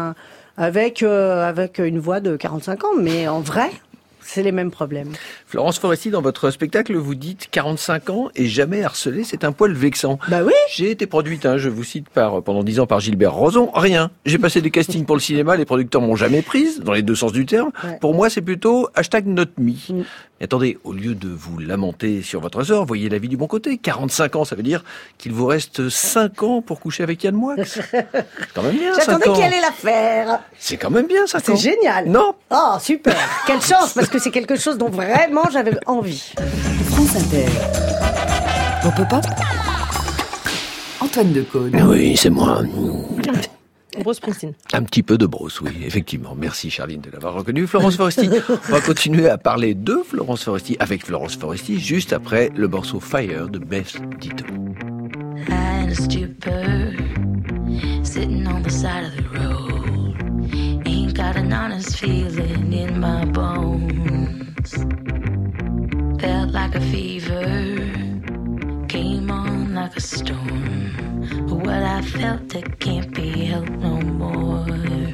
une voix de 45 ans, mais en vrai, c'est les mêmes problèmes. Florence Foresti, dans votre spectacle, vous dites 45 ans et jamais harcelé, c'est un poil vexant. Bah oui. J'ai été produite, je vous cite, pendant 10 ans par Gilbert Rozon, rien. J'ai passé des castings pour le cinéma, les producteurs m'ont jamais prise, dans les deux sens du terme. Ouais. Pour moi, c'est plutôt #NotMe. Mais attendez, au lieu de vous lamenter sur votre sort, voyez la vie du bon côté. 45 ans, ça veut dire qu'il vous reste 5 ans pour coucher avec Yann Moix. C'est quand même bien, 5 ans. J'attendais qu'il allait la faire. C'est quand même bien, 5 ans. C'est génial. Non. Oh, super. Quelle chance, parce que c'est quelque chose dont vraiment j'avais envie. France Inter. Pop-up. Antoine Decaune. Oui, c'est moi. Bruce Springsteen. Un petit peu de Bruce, oui, effectivement. Merci Charline de l'avoir reconnu. Florence Foresti. On va continuer à parler de Florence Foresti avec Florence Foresti juste après le morceau Fire de Beth Ditto. I had a stupor, sitting on the side of the road. Ain't got an honest feeling in my bones. Felt like a fever, came on like a storm. But what I felt, it can't be helped no more.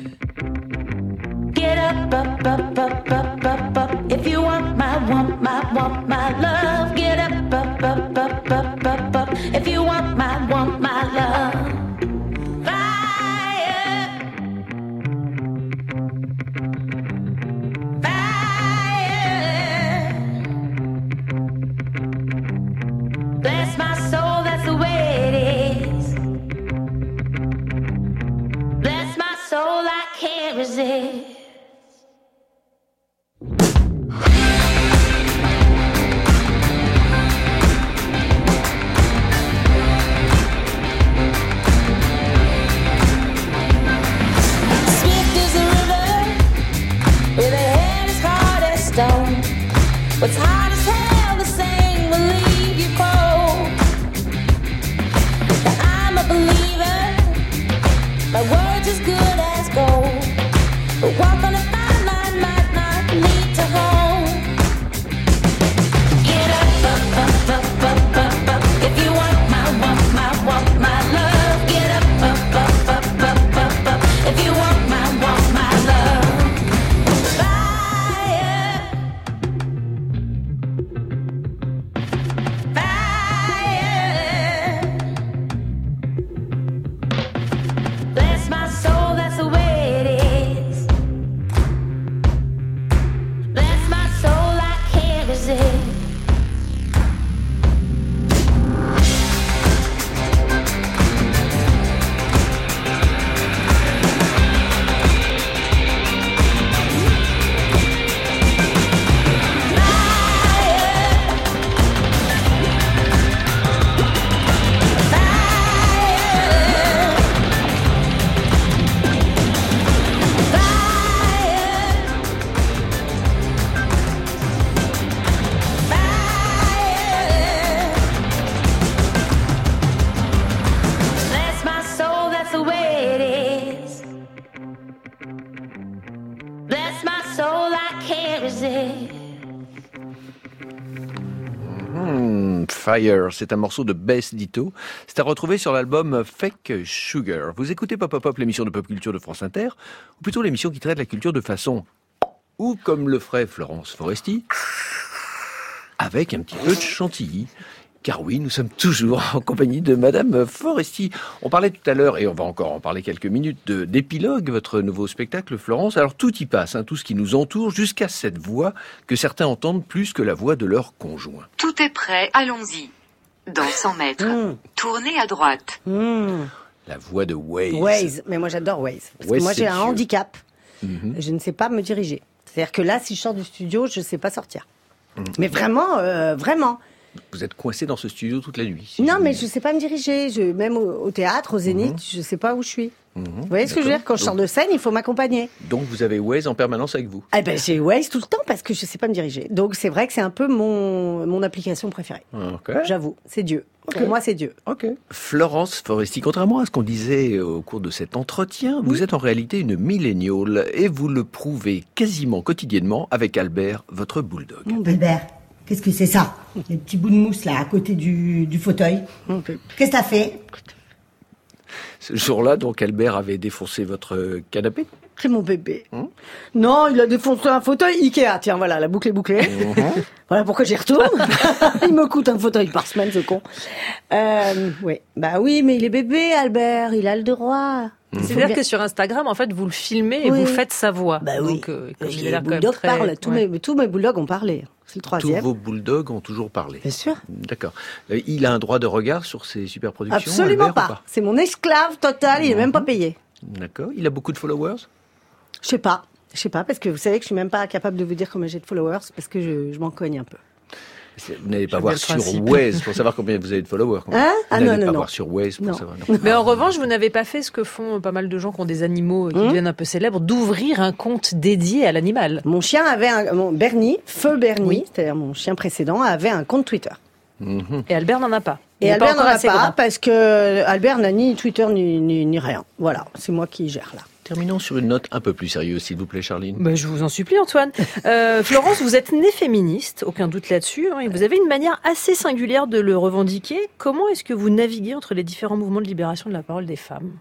Get up, up, up, up, up, up, up. If you want my love. Get up, up, up, up, up, up, up. If you want my love. Fire, fire. Bless my soul, that's the way it is. Bless my soul, I can't resist. What's hard as hell, the same will leave you cold. Now I'm a believer, my word's as good as gold. But walk on a fine line might not lead to home. Get up, up, up, up, up, up, up. If you want my love. Get up, up, up, up, up, up, up. If you want my love. crazy. Fire, c'est un morceau de Bess Ditto. C'est à retrouver sur l'album Fake Sugar. Vous écoutez Pop Pop Pop, l'émission de pop culture de France Inter, ou plutôt l'émission qui traite la culture de façon, ou comme le ferait Florence Foresti, avec un petit peu de chantilly. Car oui, nous sommes toujours en compagnie de Madame Foresti. On parlait tout à l'heure, et on va encore en parler quelques minutes, d'Épilogue, votre nouveau spectacle, Florence. Alors tout y passe, tout ce qui nous entoure, jusqu'à cette voix que certains entendent plus que la voix de leur conjoint. Tout est prêt, allons-y. Dans 100 mètres, tournez à droite. La voix de Waze. Waze, mais moi j'adore Waze. Parce que moi j'ai un handicap, je ne sais pas me diriger. C'est-à-dire que là, si je sors du studio, je ne sais pas sortir. Mais vraiment, vraiment. Vous êtes coincé dans ce studio toute la nuit. Non, mais je ne sais pas me diriger. Même au théâtre, au Zénith, je ne sais pas où je suis. Vous voyez ce que je veux dire? Quand je sors de scène, il faut m'accompagner. Donc vous avez Waze en permanence avec vous? Eh ben, j'ai Waze tout le temps parce que je ne sais pas me diriger. Donc c'est vrai que c'est un peu mon application préférée. Okay. J'avoue, c'est Dieu. Pour moi, c'est Dieu. Florence Foresti, contrairement à ce qu'on disait au cours de cet entretien, vous êtes en réalité une milléniale et vous le prouvez quasiment quotidiennement avec Albert, votre bulldog. Albert, qu'est-ce que c'est ça? Les petits bouts de mousse là, à côté du fauteuil. Qu'est-ce que t'as fait? Ce jour-là, donc, Albert avait défoncé votre canapé? C'est mon bébé. Non, il a défoncé un fauteuil Ikea. Tiens, voilà, la boucle est bouclée. Voilà pourquoi j'y retourne. Il me coûte un fauteuil par semaine, ce con. Oui, bah oui, mais il est bébé, Albert. Il a le droit. C'est-à-dire que sur Instagram, en fait, vous le filmez et vous faites sa voix. Bah oui. Donc, les bulldogs parlent. Tous mes bulldogs ont parlé. C'est le troisième. Tous vos bulldogs ont toujours parlé. Bien sûr. D'accord. Il a un droit de regard sur ces super productions? Absolument Albert, pas. C'est mon esclave total. Il est même pas payé. D'accord. Il a beaucoup de followers? Je sais pas, parce que vous savez que je suis même pas capable de vous dire combien j'ai de followers, parce que je m'en cogne un peu. Vous n'allez pas voir sur Waze pour savoir combien vous avez de followers. Vous n'allez pas voir sur Waze pour savoir. Mais en revanche, vous n'avez pas fait ce que font pas mal de gens qui ont des animaux qui deviennent un peu célèbres, d'ouvrir un compte dédié à l'animal. Mon chien avait Bernie, Feu Bernie, c'est-à-dire mon chien précédent, avait un compte Twitter. Et Albert n'en a pas. Et Albert n'en a pas parce que Albert n'a ni Twitter ni rien. Voilà, c'est moi qui gère là. Terminons sur une note un peu plus sérieuse, s'il vous plaît, Charline. Je vous en supplie, Antoine. Florence, vous êtes née féministe, aucun doute là-dessus, et vous avez une manière assez singulière de le revendiquer. Comment est-ce que vous naviguez entre les différents mouvements de libération de la parole des femmes?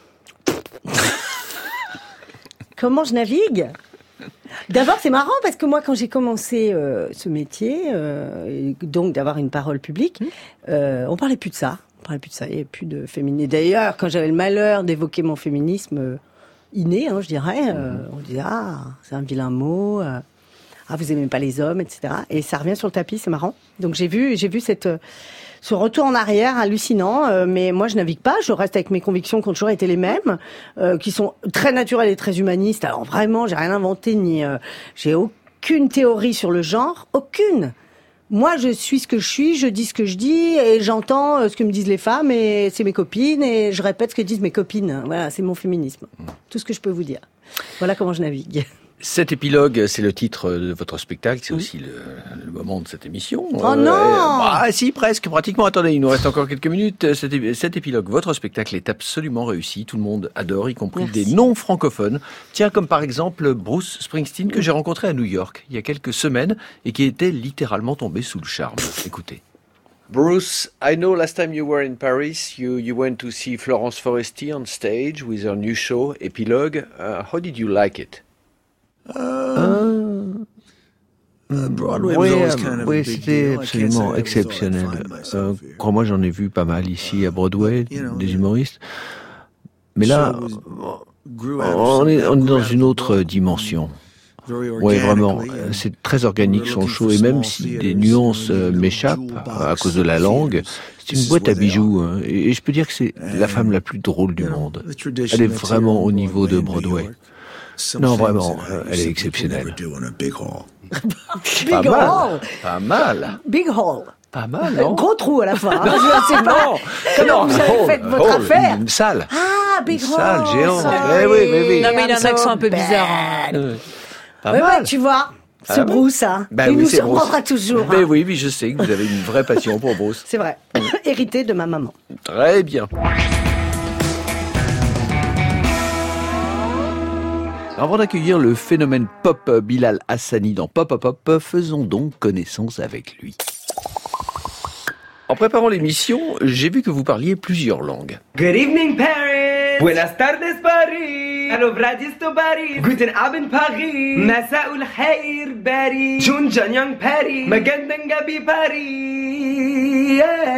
Comment je navigue? D'abord, c'est marrant parce que moi, quand j'ai commencé ce métier, et donc d'avoir une parole publique, on parlait plus de ça. Il n'y avait plus de féminisme. D'ailleurs, quand j'avais le malheur d'évoquer mon féminisme inné, je dirais, on disait c'est un vilain mot, vous aimez pas les hommes, etc. Et ça revient sur le tapis, c'est marrant. Donc j'ai vu ce retour en arrière hallucinant, mais moi je navigue pas, je reste avec mes convictions qui ont toujours été les mêmes, qui sont très naturelles et très humanistes. Alors vraiment, j'ai rien inventé, j'ai aucune théorie sur le genre, aucune. Moi, je suis ce que je suis, je dis ce que je dis, et j'entends ce que me disent les femmes, et c'est mes copines, et je répète ce que disent mes copines. Voilà, c'est mon féminisme. Tout ce que je peux vous dire. Voilà comment je navigue. Cet épilogue, c'est le titre de votre spectacle, c'est aussi le moment de cette émission. Oh non si, presque, pratiquement. Attendez, il nous reste encore quelques minutes. Cet épilogue, votre spectacle est absolument réussi. Tout le monde adore, y compris des non-francophones. Tiens, comme par exemple Bruce Springsteen, que j'ai rencontré à New York il y a quelques semaines et qui était littéralement tombé sous le charme. Écoutez. Bruce, I know last time you were in Paris, you went to see Florence Foresti on stage with her new show, Epilogue. How did you like it? Oui, c'était absolument exceptionnel. Crois-moi, j'en ai vu pas mal ici à Broadway, des humoristes. Mais là, on est dans une autre dimension. Oui, vraiment, c'est très organique son show, et même si des nuances m'échappent à cause de la langue, c'est une boîte à bijoux, et je peux dire que c'est la femme la plus drôle du monde. Elle est vraiment au niveau de Broadway. Non, vraiment, elle est exceptionnelle. Pas mal. Big hall. Pas mal, non? Gros trou à la fin. Non, je sais pas. Comment vous avez fait votre affaire? Une salle. Big hall. Une salle géante. Oui. Non, mais il a un accent un peu bizarre. Pas mal. Tu vois, ce Bruce, il nous surprendra toujours. Mais oui, je sais que vous avez une vraie passion pour Bruce. C'est vrai. Hérité de ma maman. Très bien. Avant d'accueillir le phénomène pop Bilal Hassani dans Pop Pop Pop, faisons donc connaissance avec lui. En préparant l'émission, j'ai vu que vous parliez plusieurs langues. Good evening Paris. Buenas tardes Paris. Hello Vladisto Paris. Guten Abend Paris. Masa'ul khair Paris. Junjanyang Paris. Magandangabi Paris.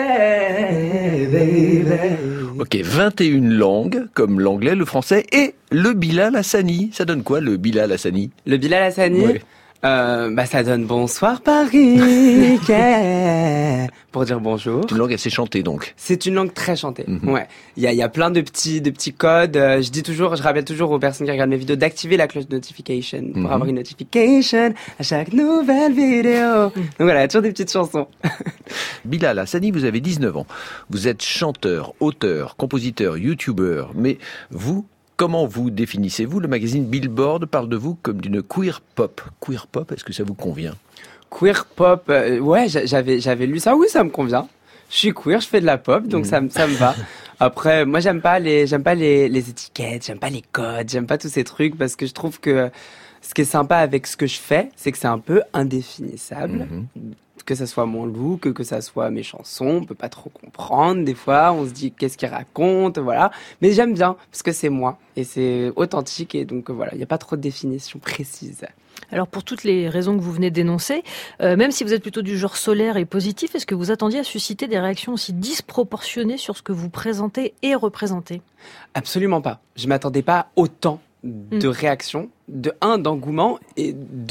Yeah, baby. Ok, 21 langues, comme l'anglais, le français et le Bilal Hassani. Ça donne quoi, le Bilal Hassani? Le Bilal Hassani? Ouais. Ça donne bonsoir Paris, yeah. Pour dire bonjour. C'est une langue assez chantée donc. C'est une langue très chantée. Ouais. Il y a plein de petits codes. Je rappelle toujours aux personnes qui regardent mes vidéos d'activer la cloche de notification pour avoir une notification à chaque nouvelle vidéo. Donc voilà, il y a toujours des petites chansons. Bilal Hassani, vous avez 19 ans. Vous êtes chanteur, auteur, compositeur, youtubeur. Mais vous, comment vous définissez-vous? Le magazine Billboard parle de vous comme d'une queer pop. Queer pop, est-ce que ça vous convient? Queer pop, ouais, j'avais lu ça. Oui, ça me convient. Je suis queer, je fais de la pop, donc ça me va. Après, moi, j'aime pas les étiquettes, j'aime pas les codes, j'aime pas tous ces trucs parce que je trouve que ce qui est sympa avec ce que je fais, c'est que c'est un peu indéfinissable. Que ça soit mon look, que ça soit mes chansons, on peut pas trop comprendre. Des fois, on se dit qu'est-ce qu'il raconte, voilà. Mais j'aime bien parce que c'est moi et c'est authentique et donc voilà, il y a pas trop de définition précise. Alors pour toutes les raisons que vous venez d'énoncer, même si vous êtes plutôt du genre solaire et positif, est-ce que vous attendiez à susciter des réactions aussi disproportionnées sur ce que vous présentez et représentez? Absolument pas. Je m'attendais pas autant de réactions, d'engouement et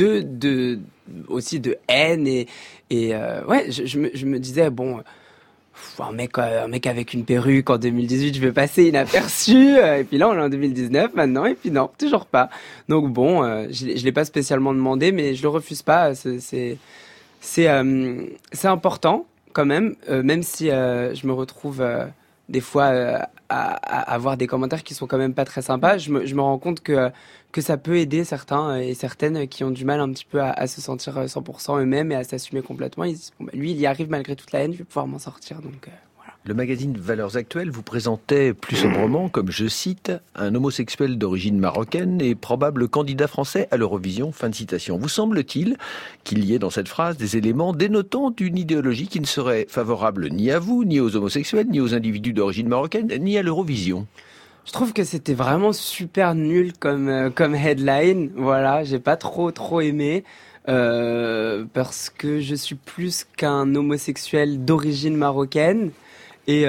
aussi de haine et ouais, je me disais bon, un mec avec une perruque en 2018, je vais passer inaperçu et puis là on est en 2019 maintenant et puis non, toujours pas. Donc bon, je l'ai pas spécialement demandé mais je le refuse pas, c'est important quand même si je me retrouve des fois à avoir des commentaires qui sont quand même pas très sympas, je me rends compte que ça peut aider certains et certaines qui ont du mal un petit peu à se sentir 100% eux-mêmes et à s'assumer complètement. Ils disent, bon, lui, il y arrive malgré toute la haine, je vais pouvoir m'en sortir. Donc voilà. Le magazine Valeurs Actuelles vous présentait plus sobrement, comme je cite, un homosexuel d'origine marocaine et probable candidat français à l'Eurovision. Fin de citation. Vous semble-t-il qu'il y ait dans cette phrase des éléments dénotant d'une idéologie qui ne serait favorable ni à vous, ni aux homosexuels, ni aux individus d'origine marocaine, ni à l'Eurovision? Je trouve que c'était vraiment super nul comme headline. Voilà, j'ai pas trop aimé parce que je suis plus qu'un homosexuel d'origine marocaine et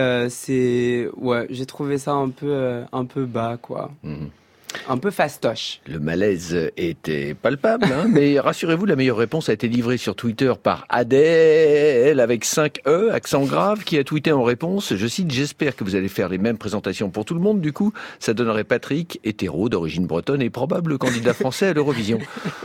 j'ai trouvé ça un peu bas quoi. Un peu fastoche. Le malaise était palpable, mais rassurez-vous, la meilleure réponse a été livrée sur Twitter par Adèle avec 5 E, accent grave, qui a tweeté en réponse, je cite, j'espère que vous allez faire les mêmes présentations pour tout le monde, du coup, ça donnerait Patrick, hétéro d'origine bretonne et probable candidat français à l'Eurovision.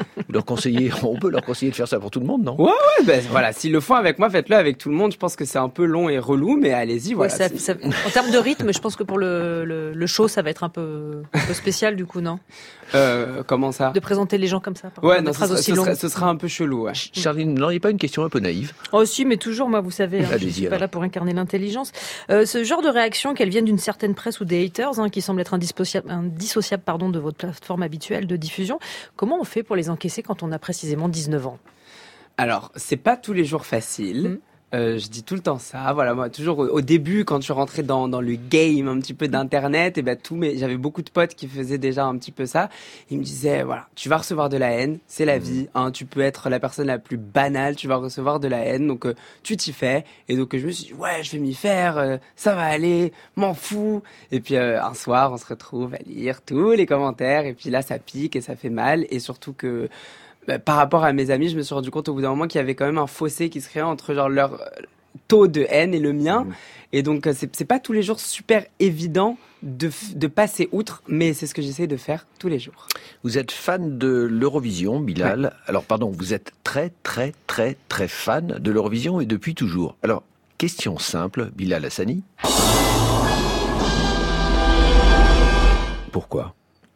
On peut leur conseiller de faire ça pour tout le monde, non? Ouais, voilà, s'ils le font avec moi, faites-le avec tout le monde, je pense que c'est un peu long et relou, mais allez-y, voilà. Ouais, en termes de rythme, je pense que pour le show, ça va être un peu spécial, du coup, non? Comment ça? De présenter les gens comme ça. Ouais, non, ce sera un peu chelou. Ouais. Charline, non, il n'y a pas une question un peu naïve? Oh si, mais toujours, moi, vous savez, je ne suis pas là pour incarner l'intelligence. Ce genre de réaction, qu'elle vienne d'une certaine presse ou des haters, qui semble être indissociable de votre plateforme habituelle de diffusion, comment on fait pour les encaisser quand on a précisément 19 ans? Alors, c'est pas tous les jours facile. Je dis tout le temps ça. Voilà, moi toujours au début, quand je suis rentré dans le game un petit peu d'internet, et j'avais beaucoup de potes qui faisaient déjà un petit peu ça. Ils me disaient voilà, tu vas recevoir de la haine, c'est la vie. Tu peux être la personne la plus banale, tu vas recevoir de la haine, donc tu t'y fais. Et donc je me suis dit ouais, je vais m'y faire, ça va aller, m'en fous. Et puis un soir, on se retrouve à lire tous les commentaires, et puis là ça pique et ça fait mal, et surtout que par rapport à mes amis, je me suis rendu compte au bout d'un moment qu'il y avait quand même un fossé qui se créait entre leur taux de haine et le mien. Et donc, c'est pas tous les jours super évident de passer outre, mais c'est ce que j'essaie de faire tous les jours. Vous êtes fan de l'Eurovision, Bilal. Ouais. Alors, pardon, vous êtes très, très, très, très fan de l'Eurovision et depuis toujours. Alors, question simple, Bilal Hassani. Pourquoi?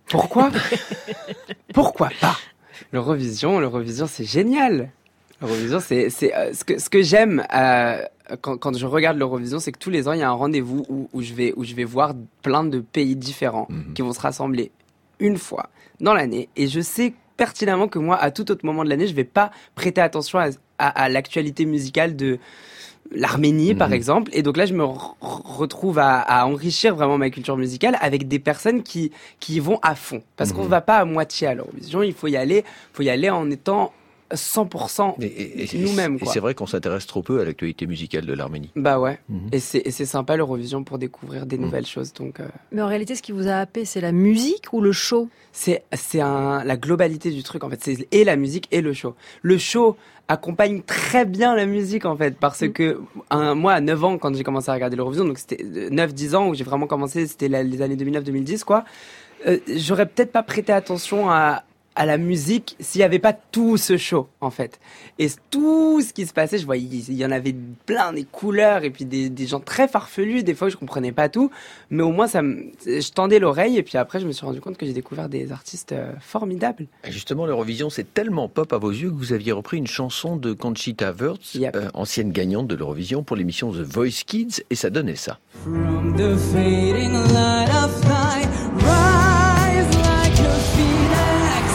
Pourquoi pas? L'Eurovision, c'est génial. L'Eurovision, c'est ce que j'aime quand je regarde l'Eurovision, c'est que tous les ans il y a un rendez-vous où je vais voir plein de pays différents qui vont se rassembler une fois dans l'année et je sais pertinemment que moi, à tout autre moment de l'année, je vais pas prêter attention à l'actualité musicale de l'Arménie, par exemple. Et donc là, je me retrouve à enrichir vraiment ma culture musicale avec des personnes qui y vont à fond. Parce qu'on va pas à moitié à l'Eurovision. Il faut y aller en étant 100% nous-mêmes, quoi. Et c'est vrai qu'on s'intéresse trop peu à l'actualité musicale de l'Arménie. Bah ouais. Et c'est sympa l'Eurovision pour découvrir des nouvelles choses. Donc, Mais en réalité, ce qui vous a happé, c'est la musique ou le show ? C'est la globalité du truc, en fait. C'est et la musique et le show. Le show accompagne très bien la musique, en fait, parce que moi, à 9 ans, quand j'ai commencé à regarder l'Eurovision, donc c'était 9-10 ans où j'ai vraiment commencé, c'était les années 2009-2010, quoi. J'aurais peut-être pas prêté attention à la musique s'il n'y avait pas tout ce show, en fait. Et tout ce qui se passait, je voyais, il y en avait plein, des couleurs, et puis des gens très farfelus, des fois je comprenais pas tout, mais au moins je tendais l'oreille, et puis après je me suis rendu compte que j'ai découvert des artistes formidables. Et justement, l'Eurovision, c'est tellement pop à vos yeux que vous aviez repris une chanson de Conchita Wurst, ancienne gagnante de l'Eurovision pour l'émission The Voice Kids, et ça donnait ça. From the fading light of night, rise like a phoenix.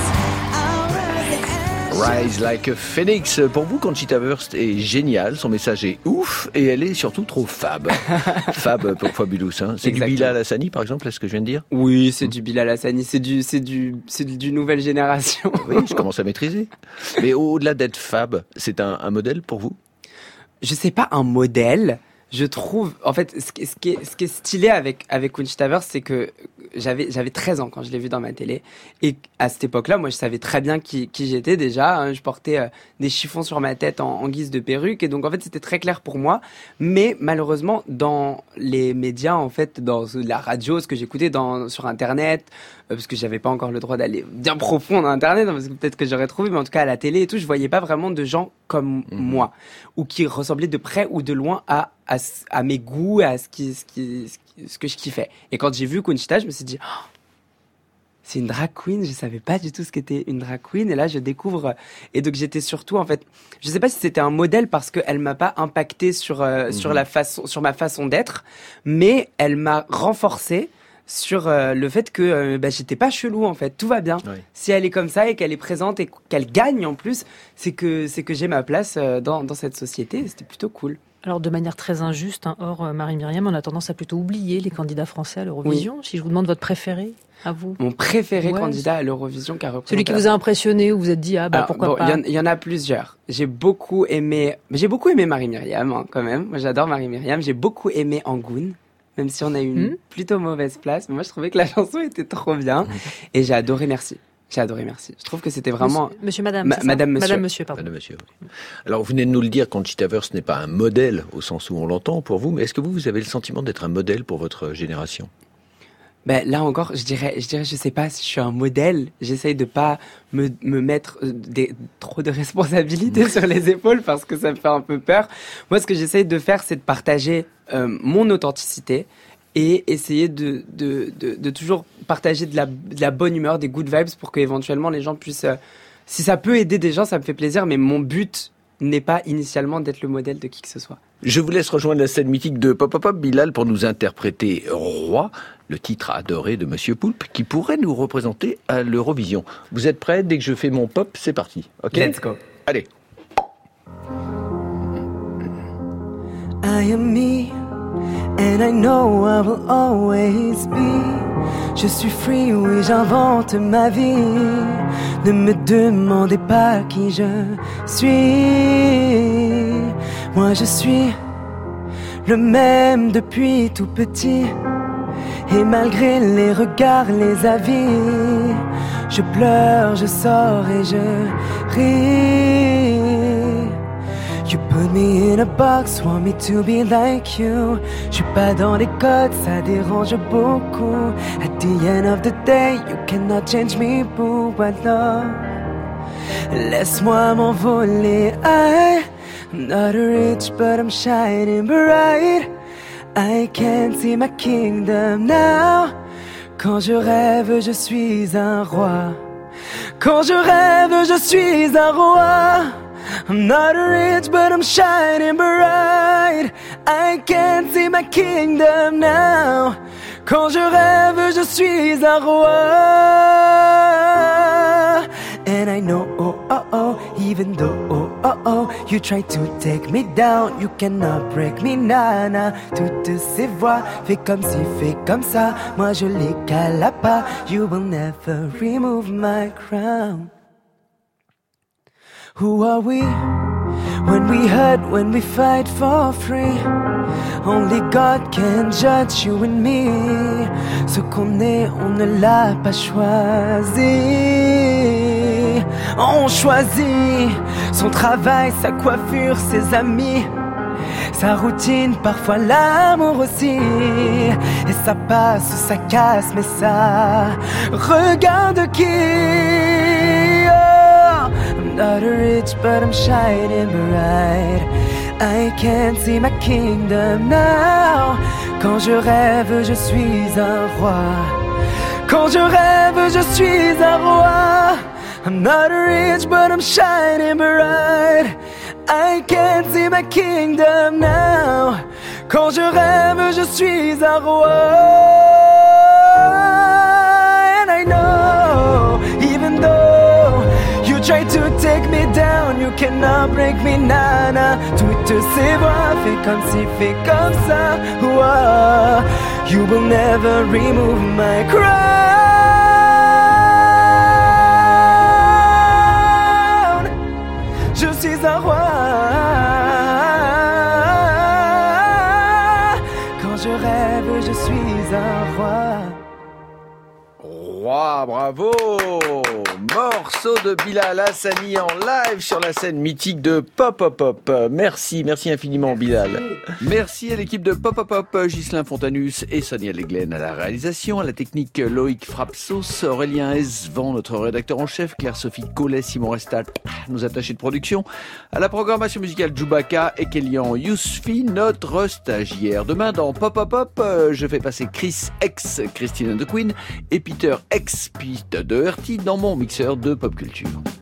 Rise like a phoenix. Pour vous, Conchita Wurst est géniale, son message est ouf et elle est surtout trop fab. Fab pour Fabulous, hein. C'est du Bilal Hassani, par exemple, est-ce que je viens de dire? Oui, c'est du Bilal Hassani, c'est du nouvelle génération. Oui, je commence à maîtriser. Mais au-delà d'être fab, c'est un modèle pour vous? Je sais pas un modèle. Je trouve, en fait, ce qui est stylé avec Conchita Wurst, c'est que j'avais 13 ans quand je l'ai vu dans ma télé. Et à cette époque-là, moi, je savais très bien qui j'étais déjà. Hein. Je portais des chiffons sur ma tête en guise de perruque. Et donc, en fait, c'était très clair pour moi. Mais malheureusement, dans les médias, en fait, dans la radio, ce que j'écoutais sur Internet, parce que j'avais pas encore le droit d'aller bien profond dans Internet, parce que peut-être que j'aurais trouvé, mais en tout cas à la télé et tout, je voyais pas vraiment de gens comme moi, ou qui ressemblaient de près ou de loin à mes goûts, à ce que je kiffais. Et quand j'ai vu Conchita, je me suis dit, oh, c'est une drag queen, je savais pas du tout ce qu'était une drag queen, et là je découvre. Et donc j'étais surtout, en fait, je sais pas si c'était un modèle parce qu'elle m'a pas impacté sur ma façon d'être, mais elle m'a renforcé sur le fait que j'étais pas chelou, en fait, tout va bien. Oui. Si elle est comme ça et qu'elle est présente et qu'elle gagne en plus, c'est que j'ai ma place dans cette société, c'était plutôt cool. Alors, de manière très injuste, hors Marie-Myriam, on a tendance à plutôt oublier les candidats français à l'Eurovision. Oui. Si je vous demande votre préféré, à vous. Mon préféré candidat à l'Eurovision qui a représenté... Celui qui vous a impressionné, ou vous êtes dit, pourquoi pas. Il y en a plusieurs. J'ai beaucoup aimé Marie-Myriam, hein, quand même. Moi, j'adore Marie-Myriam. J'ai beaucoup aimé Angoune, même si on a eu une plutôt mauvaise place. Mais moi, je trouvais que la chanson était trop bien. Et j'ai adoré Merci. Je trouve que c'était vraiment... Monsieur, Madame, Monsieur, pardon. Madame, Monsieur, oui. Alors, vous venez de nous le dire, Conchita Wurst n'est pas un modèle au sens où on l'entend pour vous, mais est-ce que vous avez le sentiment d'être un modèle pour votre génération? Là encore, je dirais, je sais pas si je suis un modèle. J'essaye de pas me mettre trop de responsabilités sur les épaules parce que ça me fait un peu peur. Moi, ce que j'essaye de faire, c'est de partager mon authenticité et essayer de toujours partager de la bonne humeur, des good vibes pour qu'éventuellement les gens puissent... si ça peut aider des gens, ça me fait plaisir, mais mon but n'est pas initialement d'être le modèle de qui que ce soit. Je vous laisse rejoindre la scène mythique de Pop Pop Pop, Bilal, pour nous interpréter Roi, le titre adoré de Monsieur Poulpe, qui pourrait nous représenter à l'Eurovision. Vous êtes prêts? Dès que je fais mon pop, c'est parti. Ok. Let's go. Allez. I am me, and I know I will always be. Je suis free, oui, j'invente ma vie. Ne me demandez pas qui je suis. Moi je suis le même depuis tout petit. Et malgré les regards, les avis, je pleure, je sors et je ris. You put me in a box, want me to be like you. Je suis pas dans les codes, ça dérange beaucoup. At the end of the day, you cannot change me, boo, alors laisse-moi m'envoler. I'm not rich, but I'm shining bright. I can't see my kingdom now. Quand je rêve, je suis un roi. Quand je rêve, je suis un roi. I'm not rich, but I'm shining bright. I can't see my kingdom now. Quand je rêve, je suis un roi. And I know, oh, oh, oh, even though, oh, oh, oh, you try to take me down, you cannot break me, nana. Toutes ces voix, fais comme ci, fais comme ça, moi je les cale pas. You will never remove my crown. Who are we? When we hurt, when we fight for free, only God can judge you and me. Ce qu'on est, on ne l'a pas choisi. On choisit son travail, sa coiffure, ses amis, sa routine, parfois l'amour aussi. Et ça passe, ça casse, mais ça regarde qui. I'm not rich, but I'm shining bright. I can't see my kingdom now. Quand je rêve, je suis un roi. Quand je rêve, je suis un roi. I'm not rich, but I'm shining bright. I can't see my kingdom now. Quand je rêve, je suis un roi. And I know, even though you try to take me down, you cannot break me, nana. Toutes ces voix, fais comme ci, fais comme ça. Whoa. You will never remove my crown. Je suis un roi. Quand je rêve, je suis un roi. Roi, bravo! Morceau de Bilal Hassani en live sur la scène mythique de Pop Pop Pop. Merci infiniment Bilal. Merci à l'équipe de Pop Pop Pop, Ghislain Fontanus et Sonia Leglen à la réalisation, à la technique Loïc Frapsos, Aurélien Esvan, notre rédacteur en chef, Claire-Sophie Collet, Simon Restat, nos attachés de production, à la programmation musicale Djoubaka et Kélian Yousfi, notre stagiaire. Demain dans Pop Pop Pop, je fais passer Chris ex Christine and the Queen et Peter ex Pete Doherty dans mon mixeur de pop culture.